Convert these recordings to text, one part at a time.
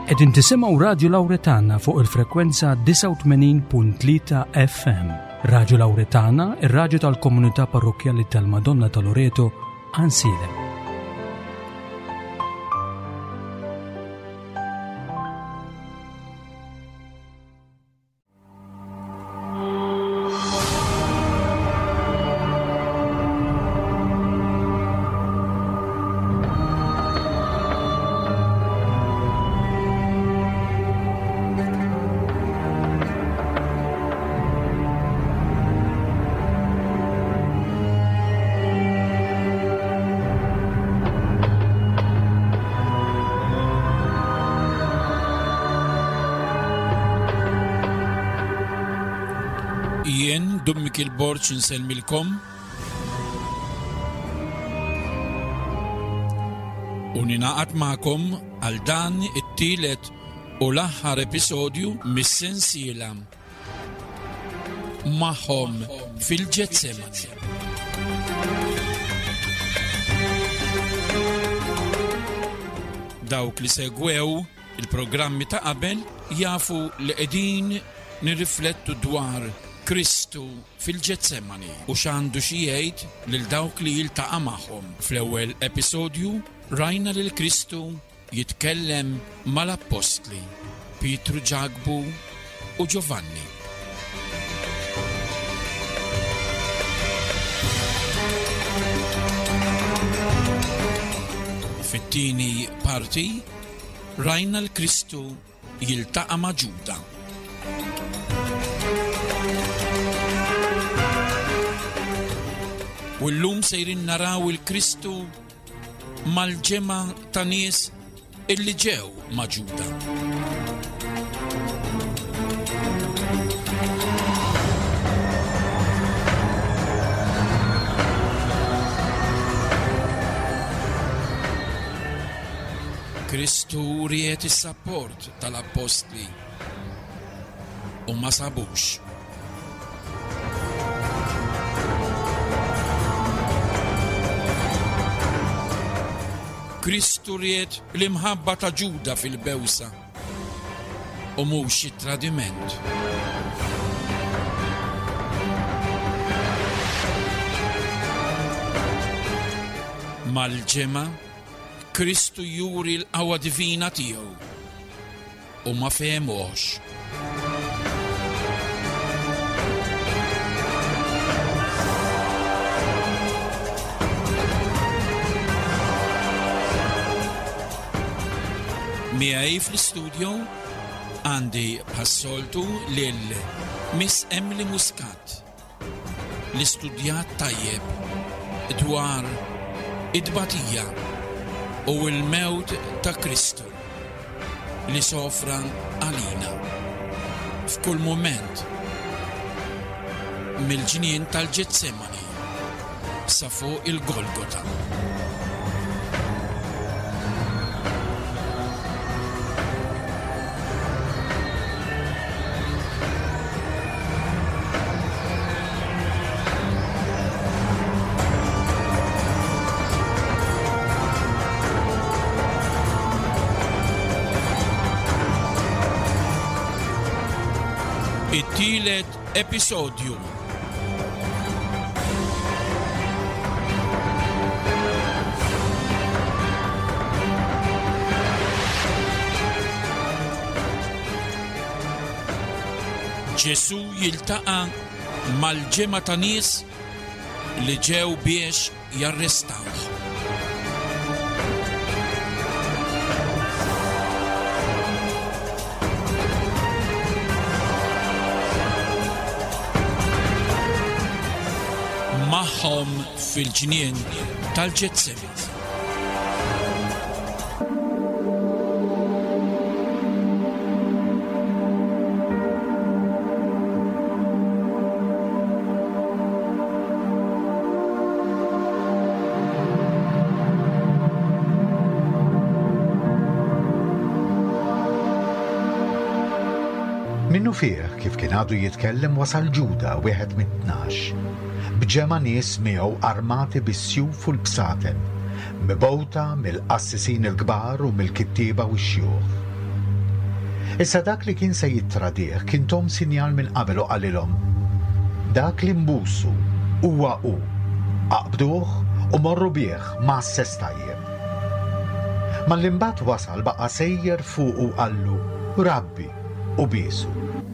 Qegħdin tisimgħu Radju Lawretana fuq il-frekwenza 89.3 FM. Radju Lawretana, ir-radju tal-Komunità Parrokjali tal-Madonna ta' Loreto, Ansilem. Dummik il-borċ nselmilkom u ninaqat ma'kom għal dan it-tielet u l-aħħar episodju mis-sensiela Magħhom fil-Ġetsemani. Dawk li segwew il-programmi ta' qabel jafu li qegħdin nirriflettu dwar Kristu fil-Ġetsemani u x'għandu xi jgħid lil dawk li jiltaqa' magħhom. Fl-ewwel episodju rajna lil Kristu jitkellem mal-Apostli Pietru, Ġagbu u Giovanni. Fit-tieni parti rajna l-Kristu jiltaqa' ma' Ġuda. U llum sejrin naraw il-Kristu mal-ġemma ta' nies illi ġew ma' Ġuda. Kristu riet is-sapport tal-Apostli u ma sabux. Kristu riet l-imħabba ta' Ġuda fil-bewsa u mhux it-tradiment. Mal-ġemma Kristu juri l-qawwa divina tiegħu u ma fehmux. Miegħi fl-istudio għandi bħas-soltu lil Miss Emily Muscat li studjat tajjeb dwar id-tbatija u l-mewt ta' Kristu li sofra għalina f'kull mument mill-ġnien tal-Ġetsemani sa fuq il-Golgota. It-tielet episodju. Ġesu jiltaqa' mal-ġemma ta' nies li ġew biex jarrestawh. Magħhom fil-ġnien tal-Ġetsemani. Minnu fih kif kien għadu jitkellem wasal Ġuda wieħed mit-12. B'ġemma nies miegħu armati bis-sjuf u l-bsaten, mibgħuta mill-qassisin il-kbar u mill-kittieba u x-xjuħ. Issa dak li kien se jitradih kien tom sinjal minn qabel u qalilhom: dak li mbusu huwa hu, aqbduh u morru bih ma' sess tajjeb. Ma l-imbagħad wasal baqa' sejjer fuq u qallu: Rabbi, u bisu.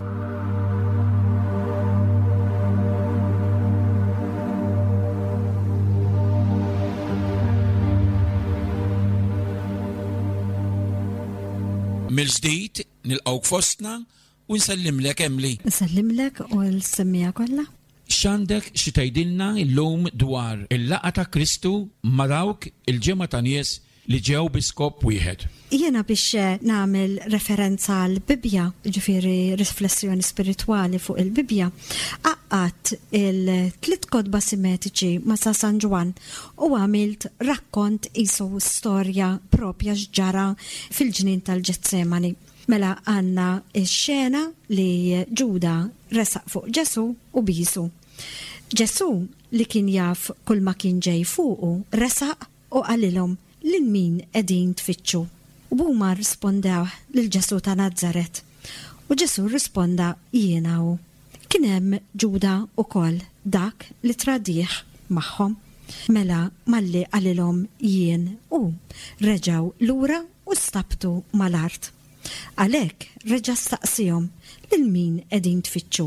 Mil-ġdid nilqgħuk fostna u nsellimlek Emily. Nsellimlek u l-semmija kollha. X'għandek xi tgħidilna llum dwar il-laqgħa ta' Kristu ma' dawk il-ġimgħa ta' nies li ġew bi skop wieħed? Jiena biex nagħmel referenza għal Bibja, ġifieri riflessjoni spiritwali fuq il-Bibja, qaqqat il-tliet kotba simetiċi ma' sa San Ġwan u għamilt rakkont qisu storja propja x'ġara fil-ġnien tal-Ġetsemani. Mela għandna x-xena li Ġuda resaq fuq Ġesu u bisu. Ġesu li kien jaf kull ma kien ġej fuqu resaq u qalilhom lil min qegħdin tfittxu. U huma rispondew lil Ġesu ta' Nażaret. U Ġesu risponda: jiena hu. Kien hemm Ġuda wkoll dak li tradih magħhom. Mela malli qalilhom jien u reġgħu lura u stabtu mal-art. Għalhekk reġa' staqsihom lil min qegħdin tfittxu.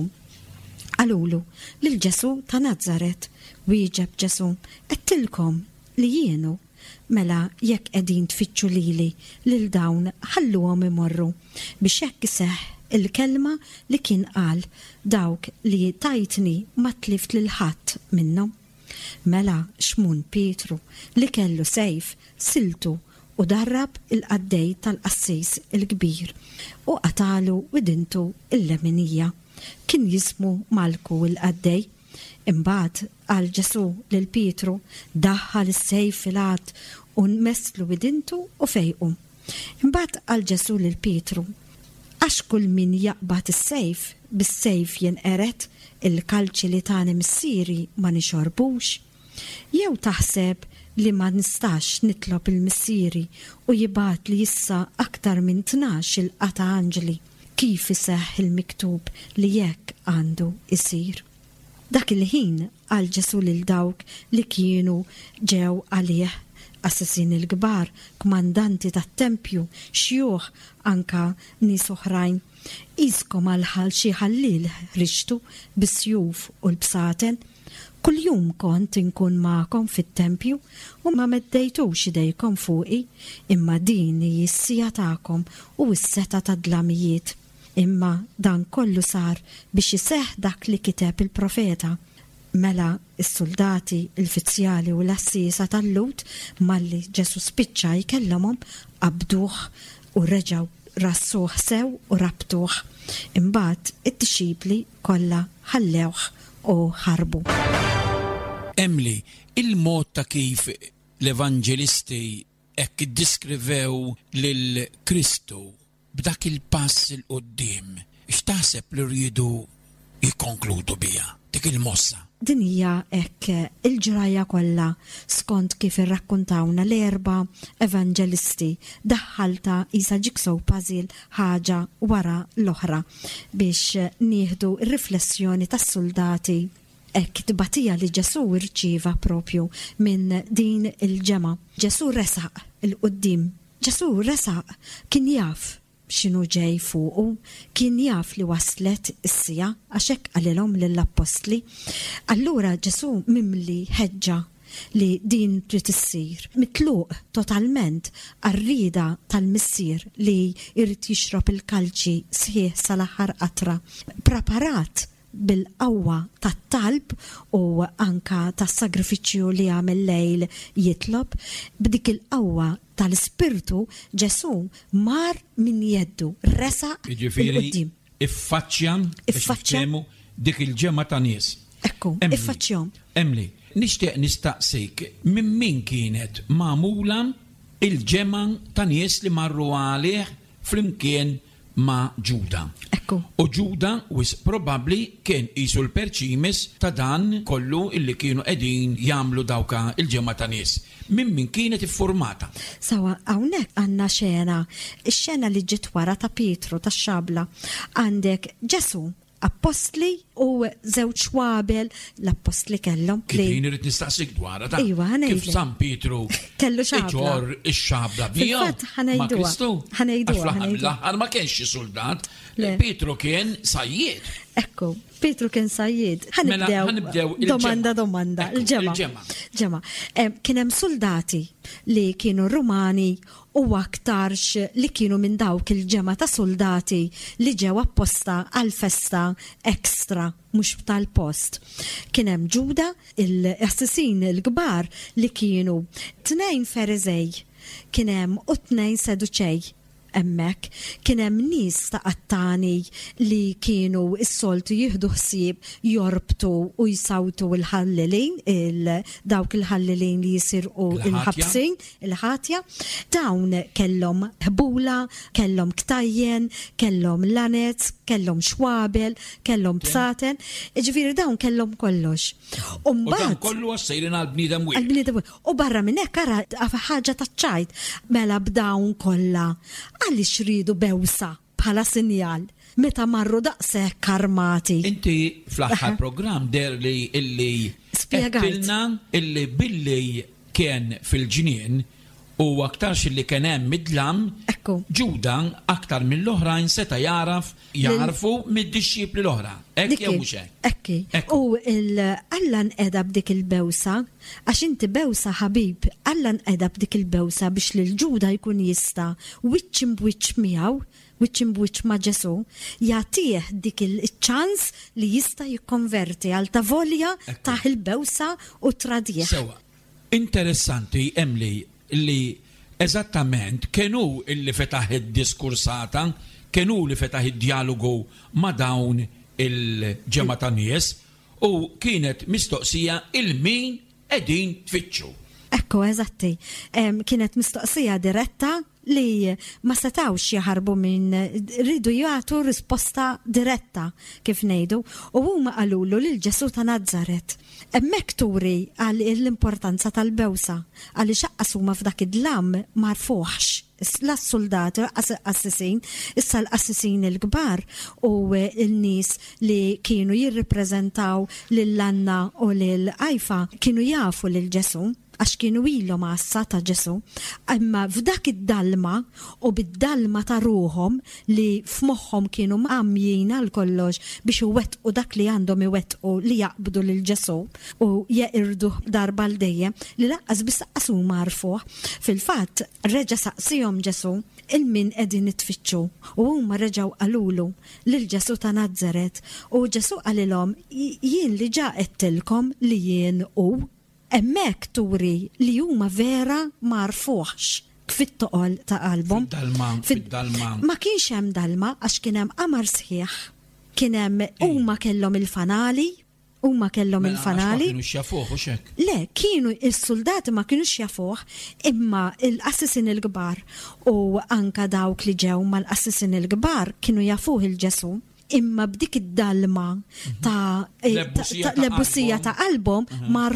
Qalulu lil Ġesu ta' Nażaret. Wieġeb Ġesu: qedtilkom li jienu. Mela jekk qegħdin tfittxu lili lil dawn ħalluhom imorru biex hekk iseħħ il-kelma li kien qal: dawk li tajtni ma tlift lil ħadd minnhom. Mela xmun Pietru li kellu sejf siltu u darrab il-qaddej tal-qassis il-kbir u qatalu widintu il-leminija. Kien jismu Malku il-qaddej. Imbagħad għal Ġesu lil Pietru: daħħal is-sejf fil-għad u nmesslu widintu u fejqu. Imbagħad għal Ġesu lil Pietru: għax kull min jaqbad is-sejf bis-sejf jinqeret, il-kalċi li tani missieri ma nixorbux. Jew taħseb li ma nistax nitlob il-missieri u jibgħat li issa aktar minn 12 il-qata anġli kif iseħħ il-miktub li jekk għandu isir. Dak il-ħin għal Ġesu lil dawk li kienu ġew għalih: assassin il-kbar, kmandanti tat-tempju, xjuħ anka nies oħrajn, iskom għal xi ħallil rixtu bis-sjuf u l-bsaten. Kuljum kont inkun magħkom fit-tempju u ma meddejtux idejkom fuqi, imma din hi s-sija tagħkom u s-seta tad-dlamijiet. Imma dan kollu sar biex iseħħ dak li kiteb il-profeta. Mela is-soldati, il-fizzjali u l-assisa tal-lut malli Ġesu spiċċa jkellemhom qabduh u reġgħu rassuh sew u rabtuh. Imbagħad id-dixxipli kollha ħallewh u ħarbu. Emily, il-mod ta' kif l-evanġelisti hekk iddiskrivew lil Kristu b'dak il-pass il-qoddim, x'taħseb li rridu jikkonkludu biha dik il-mossa? Din hija hekk il-ġraja kollha skont kif irrakkuntawna l-erba' evanġelisti daħħalta isa jigsaw puzzle ħaġa wara l-oħra biex nieħdu r-riflessjoni tas-soldati hekk tbatija li Ġesu irċieva propju minn din il-ġemgħa. Ġesu resaq il-qudiem. Ġesu resaq kien jaf x'inhu ġej fuqu, kien jaf li waslet is-sija għax hekk qalilhom lill-apostli. Allura Ġesu mimli ħeġġa li din trid issir mitluq totalment għar-rieda tal-missier li jrid jixrob il-kalċi sħiħ sal-aħħar qatra, preparat bil-qawwa tat-talb u anka tas-sagrifiċċju li għamel lejl jitlob. B'dik il-qawwa tal-ispirtu Ġesu mar min jeddu resaq il-qudiem. Iffaċċjam dik il-ġemgħa ta' nies. Ekku, iffaċċjahom. Emily, nixtieq nistaqsik minn min kienet magħmula il-ġemgħa ta' nies li marru għalih flimkien ma' Ġuda. Ekku. U Ġuda wis probabbli kien qisu l-perċimes ta' dan kollu illi kienu qegħdin jagħmlu dawka il-ġemma ta' nies. Min kienet iffurmata. Sawa, hawnhekk għandna xena, ix-xena li ġiet wara ta' Pietru tax-xabla. Għandek Ġesu, Apostli u żewġ xwabel l-apostli kellhom. Kien irid nistaqsik dwar ta' Iwa, ħanejdlek. kif San Pietru kellu xabla. iġor ix-xabla bija. Fil-fatt, ħanejduha. Għal ma kienx xi soldat. Le. Pietru kien sajjied. Ekku, Pietru kien sajjid. ħanibdew il-ġemma. Domanda. Ekku, Il-ġemma. il-ġemma. Kien hemm soldati li kienu Rumani u aktarx li kienu minn dawk il-ġemma ta' soldati li ġew apposta għal-festa ekstra mhux tal-post. Kien hemm Ġuda, il-assisin il-kbar li kienu 2 Ferizej, kien hemm u 2 Seduċej. Emmek kien hemm nies ta' qattani li kienu s-soltu jieħdu ħsieb jorbtu u jsawtu l-ħallilin, dawk il-ħallilin li jisirqu il-ħabsin, il-ħatja. Dawn kellhom ħbula, kellhom ktajjen, kellhom lanet, kellhom xwabel, kellhom bsaten. Ġifieri dawn kellhom kollox. U dan kollu għassejrin għal-bniedem wieħed. U barra minn hekk ara ħaġa taċċajt mela b'dawn kollha. Għaliex ridu bewsa bħala sinjal meta marru daqshekk armati. Inti fl-aħħar programm der li illi spjegajtilna illi billi kien fil-ġnien u aktarx illi kien hemm midlam, Ġuda aktar mill-oħrajn seta' jarfu mid-dixxipli l-oħra. Hekk jew mhux hekk. U Alla nqeda b'dik il-bewsa, għax inti bewsa ħabib, Alla nqeda b'dik il-bewsa biex lil Ġuda jkun jista' wiċċ imwiċċ miegħu, wiċċ imwiċċ ma' Ġesu, jagħtih dik il-ċans li jista' jikkonverti għal ta' volja taħ il-bewsa u tradieħ. Sewa, interessanti Emli li eżattament kienu illi fetaħ id-diskursata, kienu li fetaħ id-dialogu ma' dawn il-ġemma ta' nies u kienet mistoqsija il-min qegħdin tfittxu. Ekku, eżatti. Kienet mistoqsija diretta li ma setawx jaħarbu minn ridu jagħtu risposta diretta kif ngħidu u huma qalulu lil Ġesu ta' Nażaret. Hemmhekk turi għal l-importanza tal-bewsa għaliex huma f'dak id-dlam marfuħx. L-soldati assisin, issa l-assisin il-kbar u l-nies li kienu jirripreżentaw lill-Anna u lill-Ajfa kienu jafu lil Ġesu għax kienu ilhom għassa ta' Ġesu, imma f'dak id-dalma u bid-dalma ta' ruhom li f'moħħhom kienu mqammjin għal kollox biex iwettqu dak li għandhom iwettqu li jaqbdu lil Ġesu u jeqirdu darba l dejjem li laqqas biss qasu marfuh. Fil-fatt reġa' saqsihom Ġesu il-min qegħdin nitfittxu u huma reġgħu qalulu lil Ġesu ta' Nażaret u Ġesu qalilhom jien li ġa qedtilkom li jien u hemmhekk turi li huma vera marfuħx fit-toqol ta' qalbhom. Fid-dalma. Ma kienx hemm dalma għax kien hemm qamar sħiħ. Kien hemm huma kellhom il-fanali, huma kellhom il-fanali. Ma kienux jafuh u xek. Le, kienu il-soldati ma kienux jafuh, imma l-assisin il-kbar u anka dawk li ġew mal-assisin il-kbar kienu jafuh il-Ġesu. Imma b'dik id-dalma ta' l-ebussija ta' qalbhom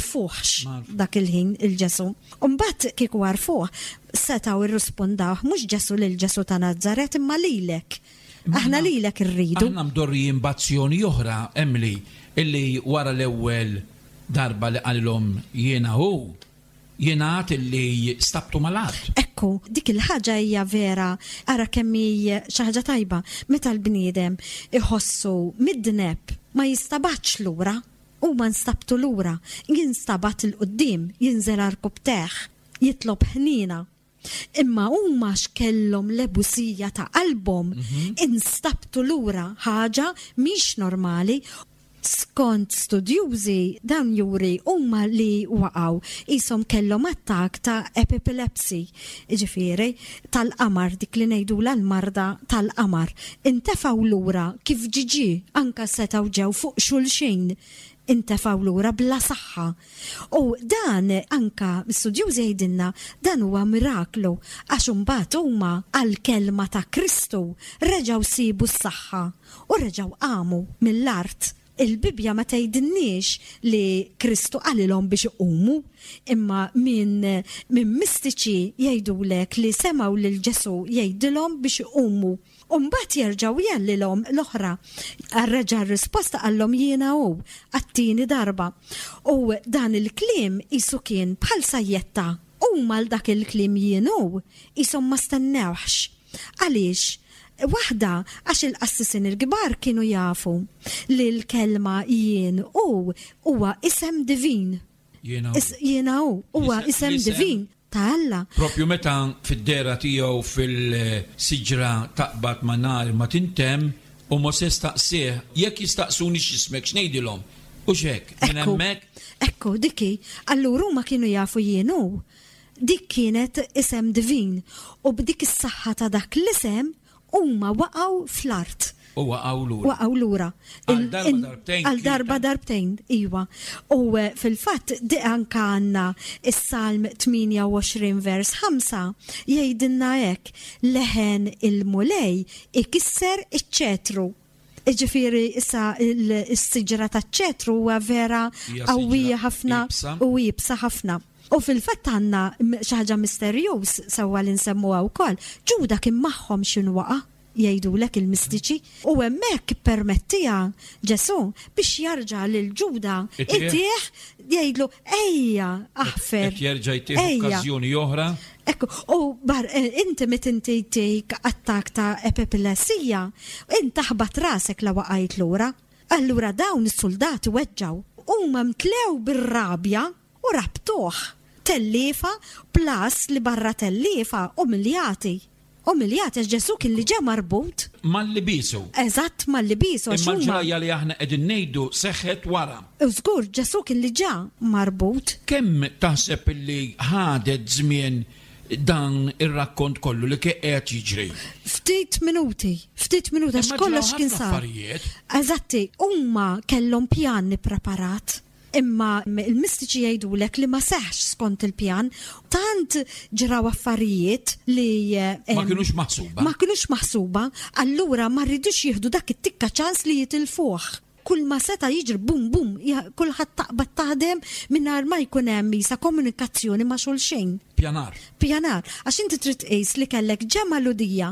marfuħx dak il-ħin il-Ġesu. Mbagħad kieku għarfuh setgħu irrispondaw mhux Ġesu lil Ġesu ta' Nażaret imma lilek. Aħna lilek irridu. Aħna mdorri imbazzjoni oħra Emli illi wara l-ewwel darba li qalilhom jiena hu jingħad illi stabtu mal-art. Ekku, dik il-ħaġa hija vera, ara kemm hija xi ħaġa tajba, meta l-bniedem iħossu mid-dneb ma jistabatx lura, u ma nstabtu lura, jinstabat il-qudiem, jinżel arkub teħ, jitlob ħnina. Imma huma x'kellhom l-ebusija ta' qalbhom instabtu lura ħaġa mhix normali. Skont studjużi dan juri huma li waqgħu ishom kellhom attak ta' epilepsy, ġifieri tal-qamar dik li ngħidula l-marda tal-qamar. Intefgħu lura kif ġiġi anke setgħu ġew fuq xulxin intefaw lura bla saħħa. U dan anka studjużi jgħidilna dan huwa miraklu għax imbagħad huma għall-kelma ta' Kristu reġgħu sibu s-saħħa u reġgħu qamu mill-art. Il-Bibja ma tgħidilniex li Kristu qalilhom biex iqumu, imma minn mistiċi jgħidulek li semgħu lil Ġesu jgħidilhom biex iqumu. U mbagħad jerġgħu jgħallilhom l-oħra. Arreġa' r-risposta qallhom jiena hu għat-tieni darba. U dan il-kliem qisu kien bħal sajjetta. Huma l dak il-kliem jien hu qishom ma stennewx. Għaliex? Waħda għax il-qassisin il-kbar kienu jafu li l-kelma jien huwa isem divin. Jiena hu huwa isem divin ta' Alla. Propju meta fid-dera tiegħu fil-siġra taqbad ma' nar ma tintem u ma se staqsih jekk jistaqsuni x'ismek x'ngħidilhom. U x'hekk minn hemmhekk. Ekku diki, allura huma kienu jafu jien hu. Dik kienet isem divin u b'dik is-saħħa ta' dak l-isem huma waqgħu fl-art. Waqgħu lura. Għal darba darbtejn, iwa. U fil-fatt di anka għandna is-Salm 28 vers 5 jgħidilna hekk leħen il-mulej ikisser iċ-ċetru. Ġifieri issa is-siġra taċ-ċetru huwa vera qawwija ħafna u jibsa ħafna. U fil-fatt għandna xi ħaġa misterjuż sewwa li nsemmuha wkoll. Ġuda kien magħhom x'inwaqa' jgħidulek il-mistiċi u hemmhekk permettija Ġesu biex jarġa' lil Ġuda itih jgħidlu ejja aħfer. Jerġa' jtieħ okkażjoni oħra. Ekku, u inti met inti jtik attak ta' epilepsija, inti ħabat rasek la waqajt lura. Allura dawn is-soldati weġġaw huma mtlew bir-rabja u rabtuh. Tellifa plus li barra tellifa umiljati għax Ġesu kien li ġa marbut. Mal-libisu. Eżatt mal-libisu. Imma l-ġraja li aħna qegħdin ngħidu seħħet wara. Żgur Ġesu kien li ġa marbut. Kemm taħseb li ħadet żmien dan ir-rakkont kollu li qed jiġri? Ftit minuti għax kollox kien sar. Eżatti, huma kellhom pjan nippreparat. Imma il-mistiċi jgħidulek li ma seħx skont il-pjan, tant ġraw affarijiet li ma kinux maħsuba, allura ma rridux jieħdu dak it-tikka ċans li jitilfuh. Kull ma seta jiġri bum bum, kulħadd taqbad taħdem mingħajr ma jkun hemm isa komunikazzjoni ma' xulxejn. Pjanar, għax inti trid tqis li kellek ġemaludija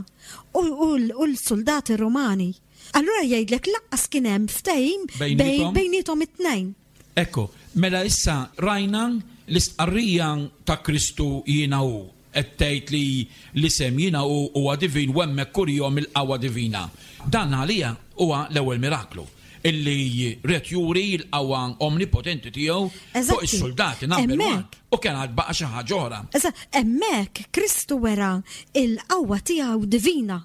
u l-soldati Rumani. Allura jgħidlek laqqas kien hemm ftehim bejnietom it-tnejn. Ekku, mela issa rajna l-istqarrija ta' Kristu jiena hu. Qed tgħid li l-isem jiena hu huwa divin u hemmhekk kurjhom il-qawwa divina. Dan għalija huwa l-ewwel miraklu illi ret juri l-qawwa omnipotenti tiegħu fuq is-soldati number 1 u kien għad baqa' xi ħaġa oħra. Hemmhekk Kristu wera il-qawwa tiegħu divina.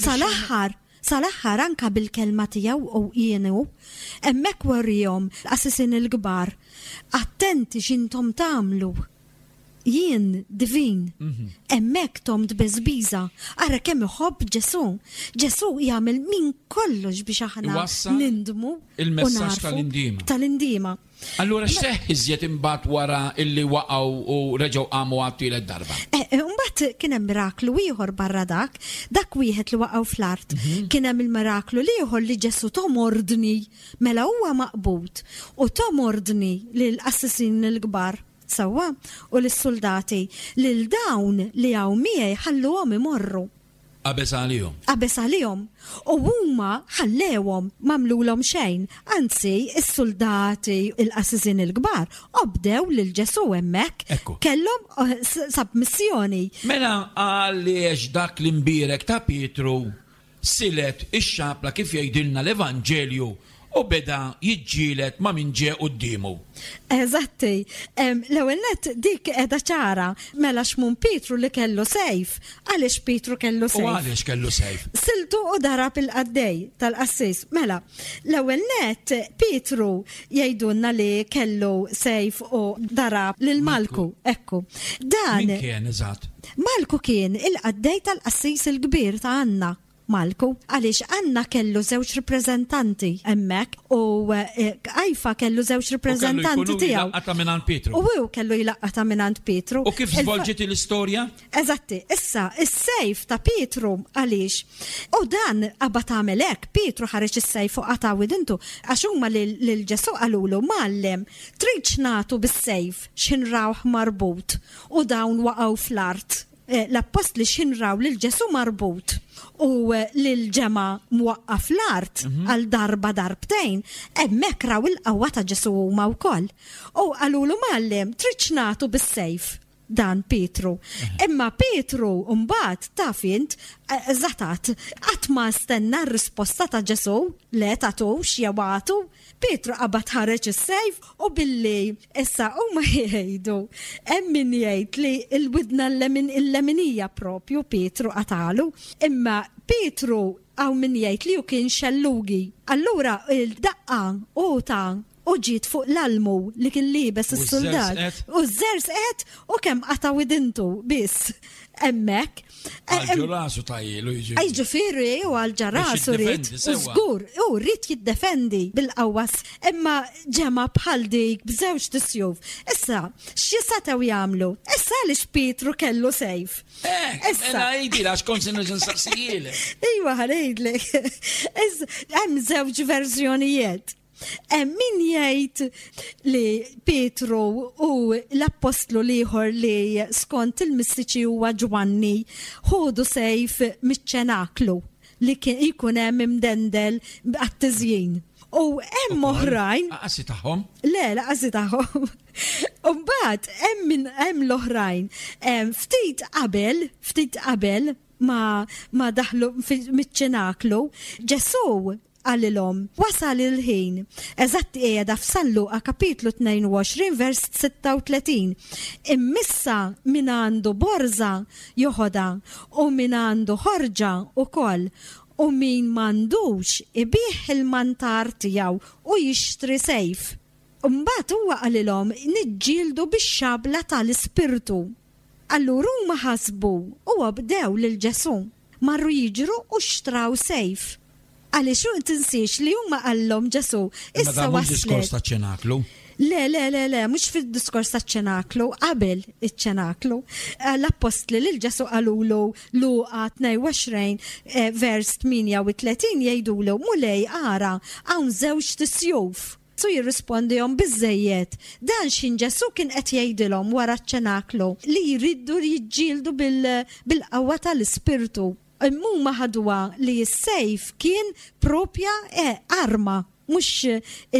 Sal-aħħar anka bil-kelma tiegħu u jienu, hemmhekk warrihom l-qassisin il-kbar. Attenti x'intom tagħmlu. Jien divin. Hemmhekk tom tbeżbiża. Ara kemm iħobb Ġesu. Ġesu jagħmel min kollox biex aħna nindmu il-messaġġ tal-indima. Allura x'seħħ iżjed imbagħad wara illi waqgħu u reġgħu qamu għat-tielet darba. Imbagħad kien hemm miraklu ieħor barra dak wieħed li waqgħu fl-art. Kien hemm il-miraklu li ieħor li Ġesu tom ordni mela huwa maqbud u tom ordni lill-qassisin il-kbar. Sawa, u l-soldati lil dawn li hawn miegħi ħalluhom imorru. Qabeż għalihom. U huma ħallewhom m'għamlulhom xejn, anzi is-soldati il-qassisin il-kbar obdew lil Ġesu hemmhekk kellhom submissjoni. Mela għaliex dak l-imbierek ta' Pietru silet ix-xapla kif jgħidilna l-Evanġelju u beda jiġġielet ma' min ġie qudiemu. Eżatti, l-ewwel nett dik qiegħda ċara mela x'mun Pietru li kellu sejf. Għaliex Pietru kellu sejf? U għaliex kellu sejf? Siltu u darab il-qaddej tal-qassis. Mela, l-ewwel nett Pietru jgħidulna li kellu sejf u darab lil Malku. Ekku. Min kien eżatt? Malku kien il-qaddej tal-qassis il-kbir ta' Anna. Malku għaliex Anna kellu żewġ rappreżentanti hemmhekk u Kajfa kellu żewġ rappreżentanti tiegħu. U kellu jlaqqata minant Pietru. U kif żvolġiet l-istorja? Eżatti, issa is-sejf ta' Pietru għaliex. U dan qabad tagħmel hekk, Pietru ħareġ is-sejf u qata' widintu għax huma lil Ġesu qalulu Mallem, trid nagħtu bis-sejf x'inrawh marbut u dawn waqgħu fl-art. L-apostli x'inraw lil Ġesu marbut u lil ġema mwaqqaf l-art għal darba darbtejn, hemmhekk raw il-qawwa ta' Ġesu huma wkoll. U qalulu Mallem trid nagħtu bis-sejf dan Pietru. Imma Pietru mbagħad taf int eżatat qatt ma stenna r-risposta ta' Ġesu le tagħtux jew għatu. Pietru qabad ħareġ is-sejf u billi issa huma jgħidu hemm min jgħid li l-widna il-leminija propju Pietru qatalu, imma Pietru hawn min jgħid li hu kien xellugi. Allura il-daqqa u ġiet fuq l-almu li kien libes is-soldat u żers qed u kemm qata' widintu biss hemmhekk. Għal-ġarasu tajjilu jiġi. Ġifieri u għal-ġarasu rrit. U żgur, rrit jiddefendi bil-qawwas. Imma ġema bħal dik b'żewġ tisjuf. Issa, x'jistgħu jagħmlu? Issa għaliex Pietru kellu sejf. Issa ngħidilha għax kont se nerġa' nsaqsijilek. Ejwa ħarejdlek. Hemm żewġ verżjonijiet. Min jgħid li Pietru u l-apostlu liħor li skont il-mistiċi huwa Ġwanni ħodu sejf miċ-ċenaklu li kien ikun hemm imdendel għat-tiżjin. U hemm oħrajn. Qasi tagħhom? Le, qasi tagħhom. U mbagħad hemm l-oħrajn. Ftit qabel ma daħlu miċ-ċenaklu, Ġesu għallilhom wasal il-ħin. Eżatt qiegħda f'San Luqa kapitlu 22 vers 36. Immissa min għandu borza joħodha u min għandu ħorġa ukoll u min m'għandux ibih il-mantar tiegħu u jixtri sejf. Mbagħad huwa qalilhom niġġieldu bix-xabla tal-ispirtu. Allura huma ħasbu u bdew lil Ġesu marru jiġru u xtraw sejf. Għaliex u tinsiex li huma qallhom Ġesu issa waslet. Diskors ta' ċenaklu? Le, mhux fid-diskors ta' ċenaklu, qabel iċ-ċenaklu. L-apostli lil Ġesu qalulu Luqa 22 vers 38 jgħidulu mulej ara hawn żewġ tisjuf. Su jirrispondihom biżejjed. Dan x'in Ġesu kien qed jgħidilhom wara ċ-ċenaklu li jriddu jiġġieldu bil-qawwa tal-ispirtu. Huma ħadwa li s-sejf kien propja arma, mhux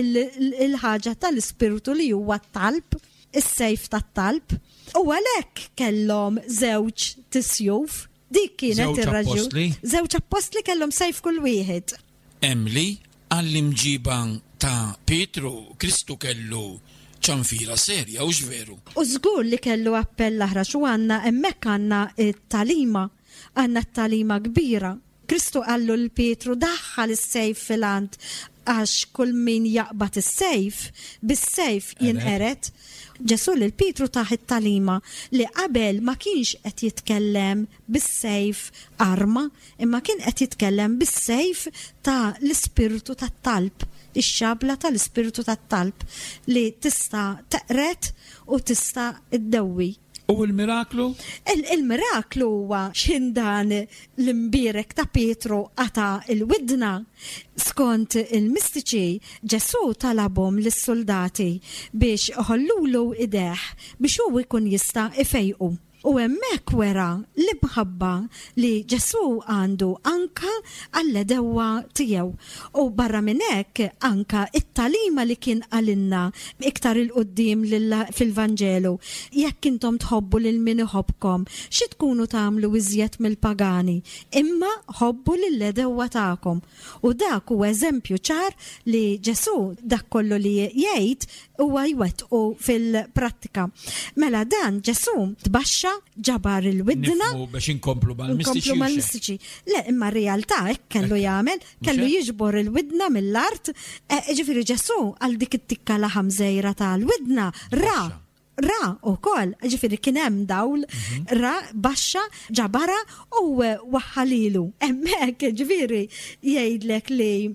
il-ħaġa tal-ispirtu li huwa t-talb, is-sejf tat-talb. U għalhekk kellhom żewġ tisjuf, dik kienet ir-raġun. Żewġ apostli kellhom sejf kull wieħed. Emli għall-imġiba ta' Pietru Kristu kellu ċanfira serja u x'veru. U żgur li kellu appell aħrax u għandna hemmhekk għandna t-talima. Għanna t-talima kbira. Kristu għallu l-Pietru daħħal is-sejf fil-għand għax kull min jaqbad is-sejf, bis-sejf jinqeret. Ġesu l-Pietru taħ it-talima li qabel ma kienx qed jitkellem bis-sejf arma, imma kien qed jitkellem bis-sejf ta' l-ispirtu tat-talb, ix-xabla tal-ispirtu tat-talb li tista' teqret u tista' iddewwi. U l-miraklu? Il-miraklu huwa x'indan l-imbierek ta' Pietru ata il-widna. Skont il-mistiċi Ġesu talabhom lis-soldati biex ħollulu ideħ biex hu jkun jista' ifejqu. U hemmhekk wera li bħabba li Ġesu għandu anka għall-edewwa tiegħu. U barra minn hekk anka it-talima li kien għalinna iktar il-qudiem fil-Vanġelu. Jekk intom tħobbu lil min iħobbkom, xi tkunu tagħmlu iżjed mill-pagani, imma ħobbu lill-edewwa tagħkom. U dak huwa eżempju ċar li Ġesu dak kollu li jgħid huwa jwettqu fil-prattika. Mela dan Ġesu tbaxxa ġabar il-widna biex inkomplu mal-mistiċi. Le, imma r-realtà hekk kellu jagħmel, kellu jiġbor il-widna mill-art, ġifieri Ġesu għal dik it-tikka laħam żejra tal-widna ra ra ukoll, ġifieri kien hemm dawl, ra baxxa ġabara u waħħalilu. Hemmhekk ġifieri jgħidlek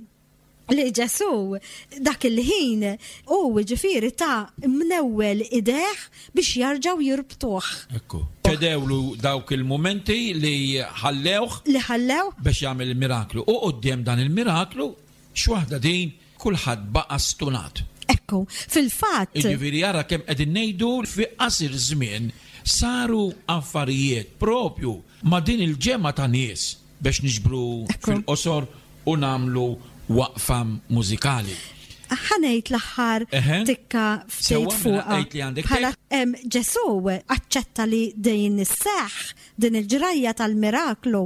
li Ġesu dak il-ħin u ġifieri ta' mnewwel ideħ biex jarġaw jirbtuh. Ekku. Ċedewlu dawk il-momenti li ħallewh biex jagħmel il-miraklu. U quddiem dan il-miraklu x'waħda din kulħadd baqa' stunat. Ekku, fil-fatt. Jiġifieri jara kemm qegħdin ngħidu fi qasir żmien saru affarijiet propju ma' din il-ġemma ta' nies biex niġbru fil-qosor u nagħmlu waqfa mużikali. Ħanejt l-aħħar tikka ftejt fuqha. Bħala Ġesu aċċetta li din is-seħħ, din il-ġrajja tal-miraklu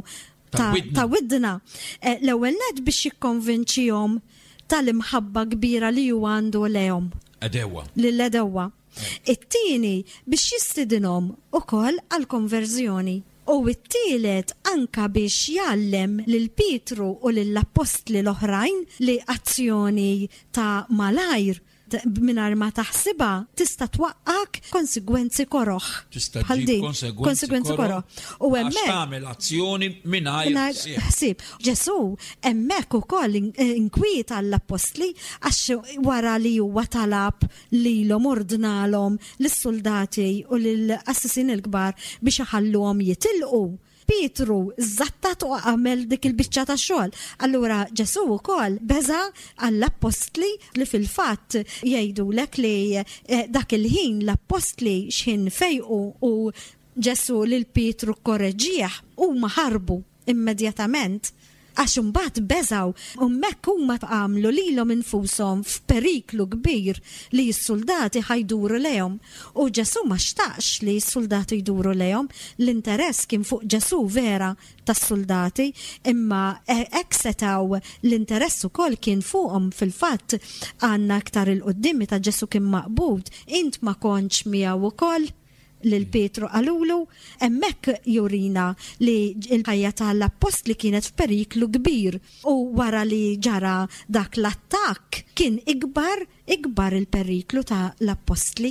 ta' widna. L-ewwel nett biex jikkonvinċihom tal-imħabba kbira li huwa għandu lehom. Lill-Edewwa. It-tieni biex jistidinhom ukoll għall-konverżjoni. U it-tielet anka biex jgħallem lil Pietru u lill-apostli l-oħrajn li azzjoni ta' malajr mingħajr ma taħsibha tista' twaqqak konsegwenzi koroħ. Bħal din konsegwenzi koroħ. U hemmhekk tagħmel azzjoni mingħajr ħsieb. Ġesu hemmhekk ukoll inkwieta l-apostli għax wara li huwa talab lilhom ordnalhom lis-soldati u lill-assassin il-kbar biex iħalluhom jitilqu. Pietru żattat u għamel dik il-biċċa ta' xogħol. Allura Ġesu wkoll beża għall-apostli li fil-fatt jgħidulek li dak il-ħin l-apostli x'in fejqu u Ġesu lil Pietru korreġġih huma ħarbu immedjatament. Għax imbagħad beżaw u hemmhekk huma għamlu lilhom infushom f'periklu kbir li s-soldati ħajduru lejhom. U Ġesu ma xtaqx li s-soldati jduru lejhom, l-interess kien fuq Ġesu vera tas-soldati, imma hekk setgħu l-interess ukoll kien fuqhom fil-fatt għandna aktar il-quddiem ta' Ġesu kien maqbud, int ma kontx miegħu ukoll. Lil Pietru qalulu, hemmhekk jurina li l-ħajja tal-apostli kienet f'periklu kbir u wara li ġara dak l-attakk kien ikbar il-periklu tal-apostli.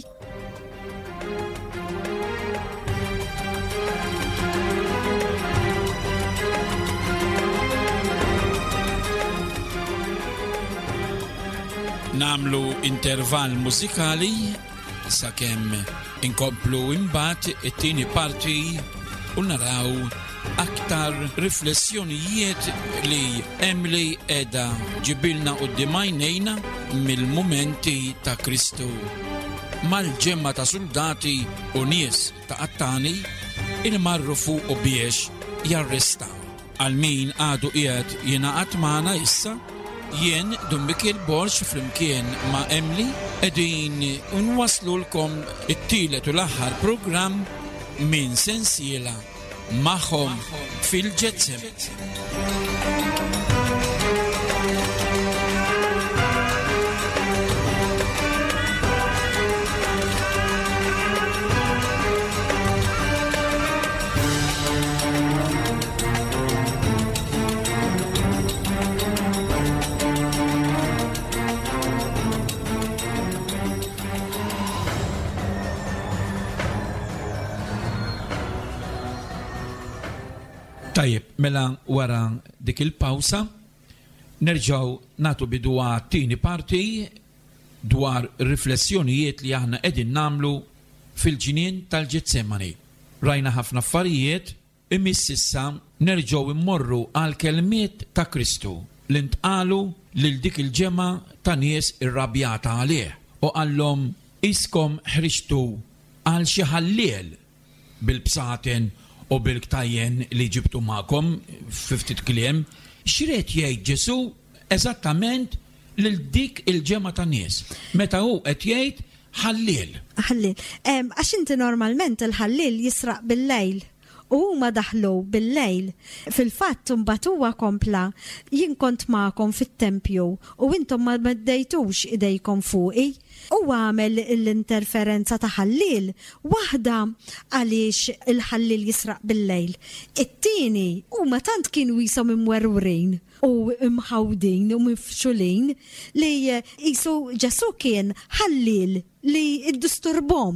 Namlu intervall mużikali sakemm inkomplu imbagħad it-tieni parti u naraw aktar riflessjonijiet li Emily qiegħda ġibilna quddiem għajnejna mill-mumenti ta' Kristu mal-ġemma ta' soldati u nies ta' qattani il marru fuq u biex jarrestaw. Għal min għadu qiegħed jingħaqad magħna issa jien Dumbikil Borx flimkien ma' Emily qegħdin nwaslulkom it-tielet u l-aħħar programm minn sensiela magħhom fil-Ġetsemani. Tajjeb, mela wara dik il-pawsa nerġgħu nagħtu bidu għat-tieni parti dwar riflessjonijiet li aħna qegħdin nagħmlu fil-ġinien tal-Ġetsemani. Rajna ħafna affarijiet, imiss issa nerġgħu immorru għal kelmiet ta' Kristu li ntqalu lil dik il-ġemma ta' nies irrabjata għalih u qallhom iskom ħriġtu għal xi ħalliel bil-bsaten u bil-ktajjen li ġibtu magħkom ftit kliem, x'ried jgħid Ġesu eżattament lil dik il-ġemma ta' nies meta hu qed jgħid ħalliel. Ħalliel. Għax inti normalment il-ħalliel jisraq bil-lejl u huma daħlu bil-lejl. Fil-fatt imbagħad huwa kompla jien kont magħkom fit-tempju u intom ma meddejtux idejkom fuqi. U għamel l-interferenza ta' ħallil, waħda għaliex il-ħallil jisraq bil-lejl. It-tieni huma tant kienu jisom imwerwrin u imħawdin u mifxulin li jisu Ġesu kien ħallil li id-disturbom.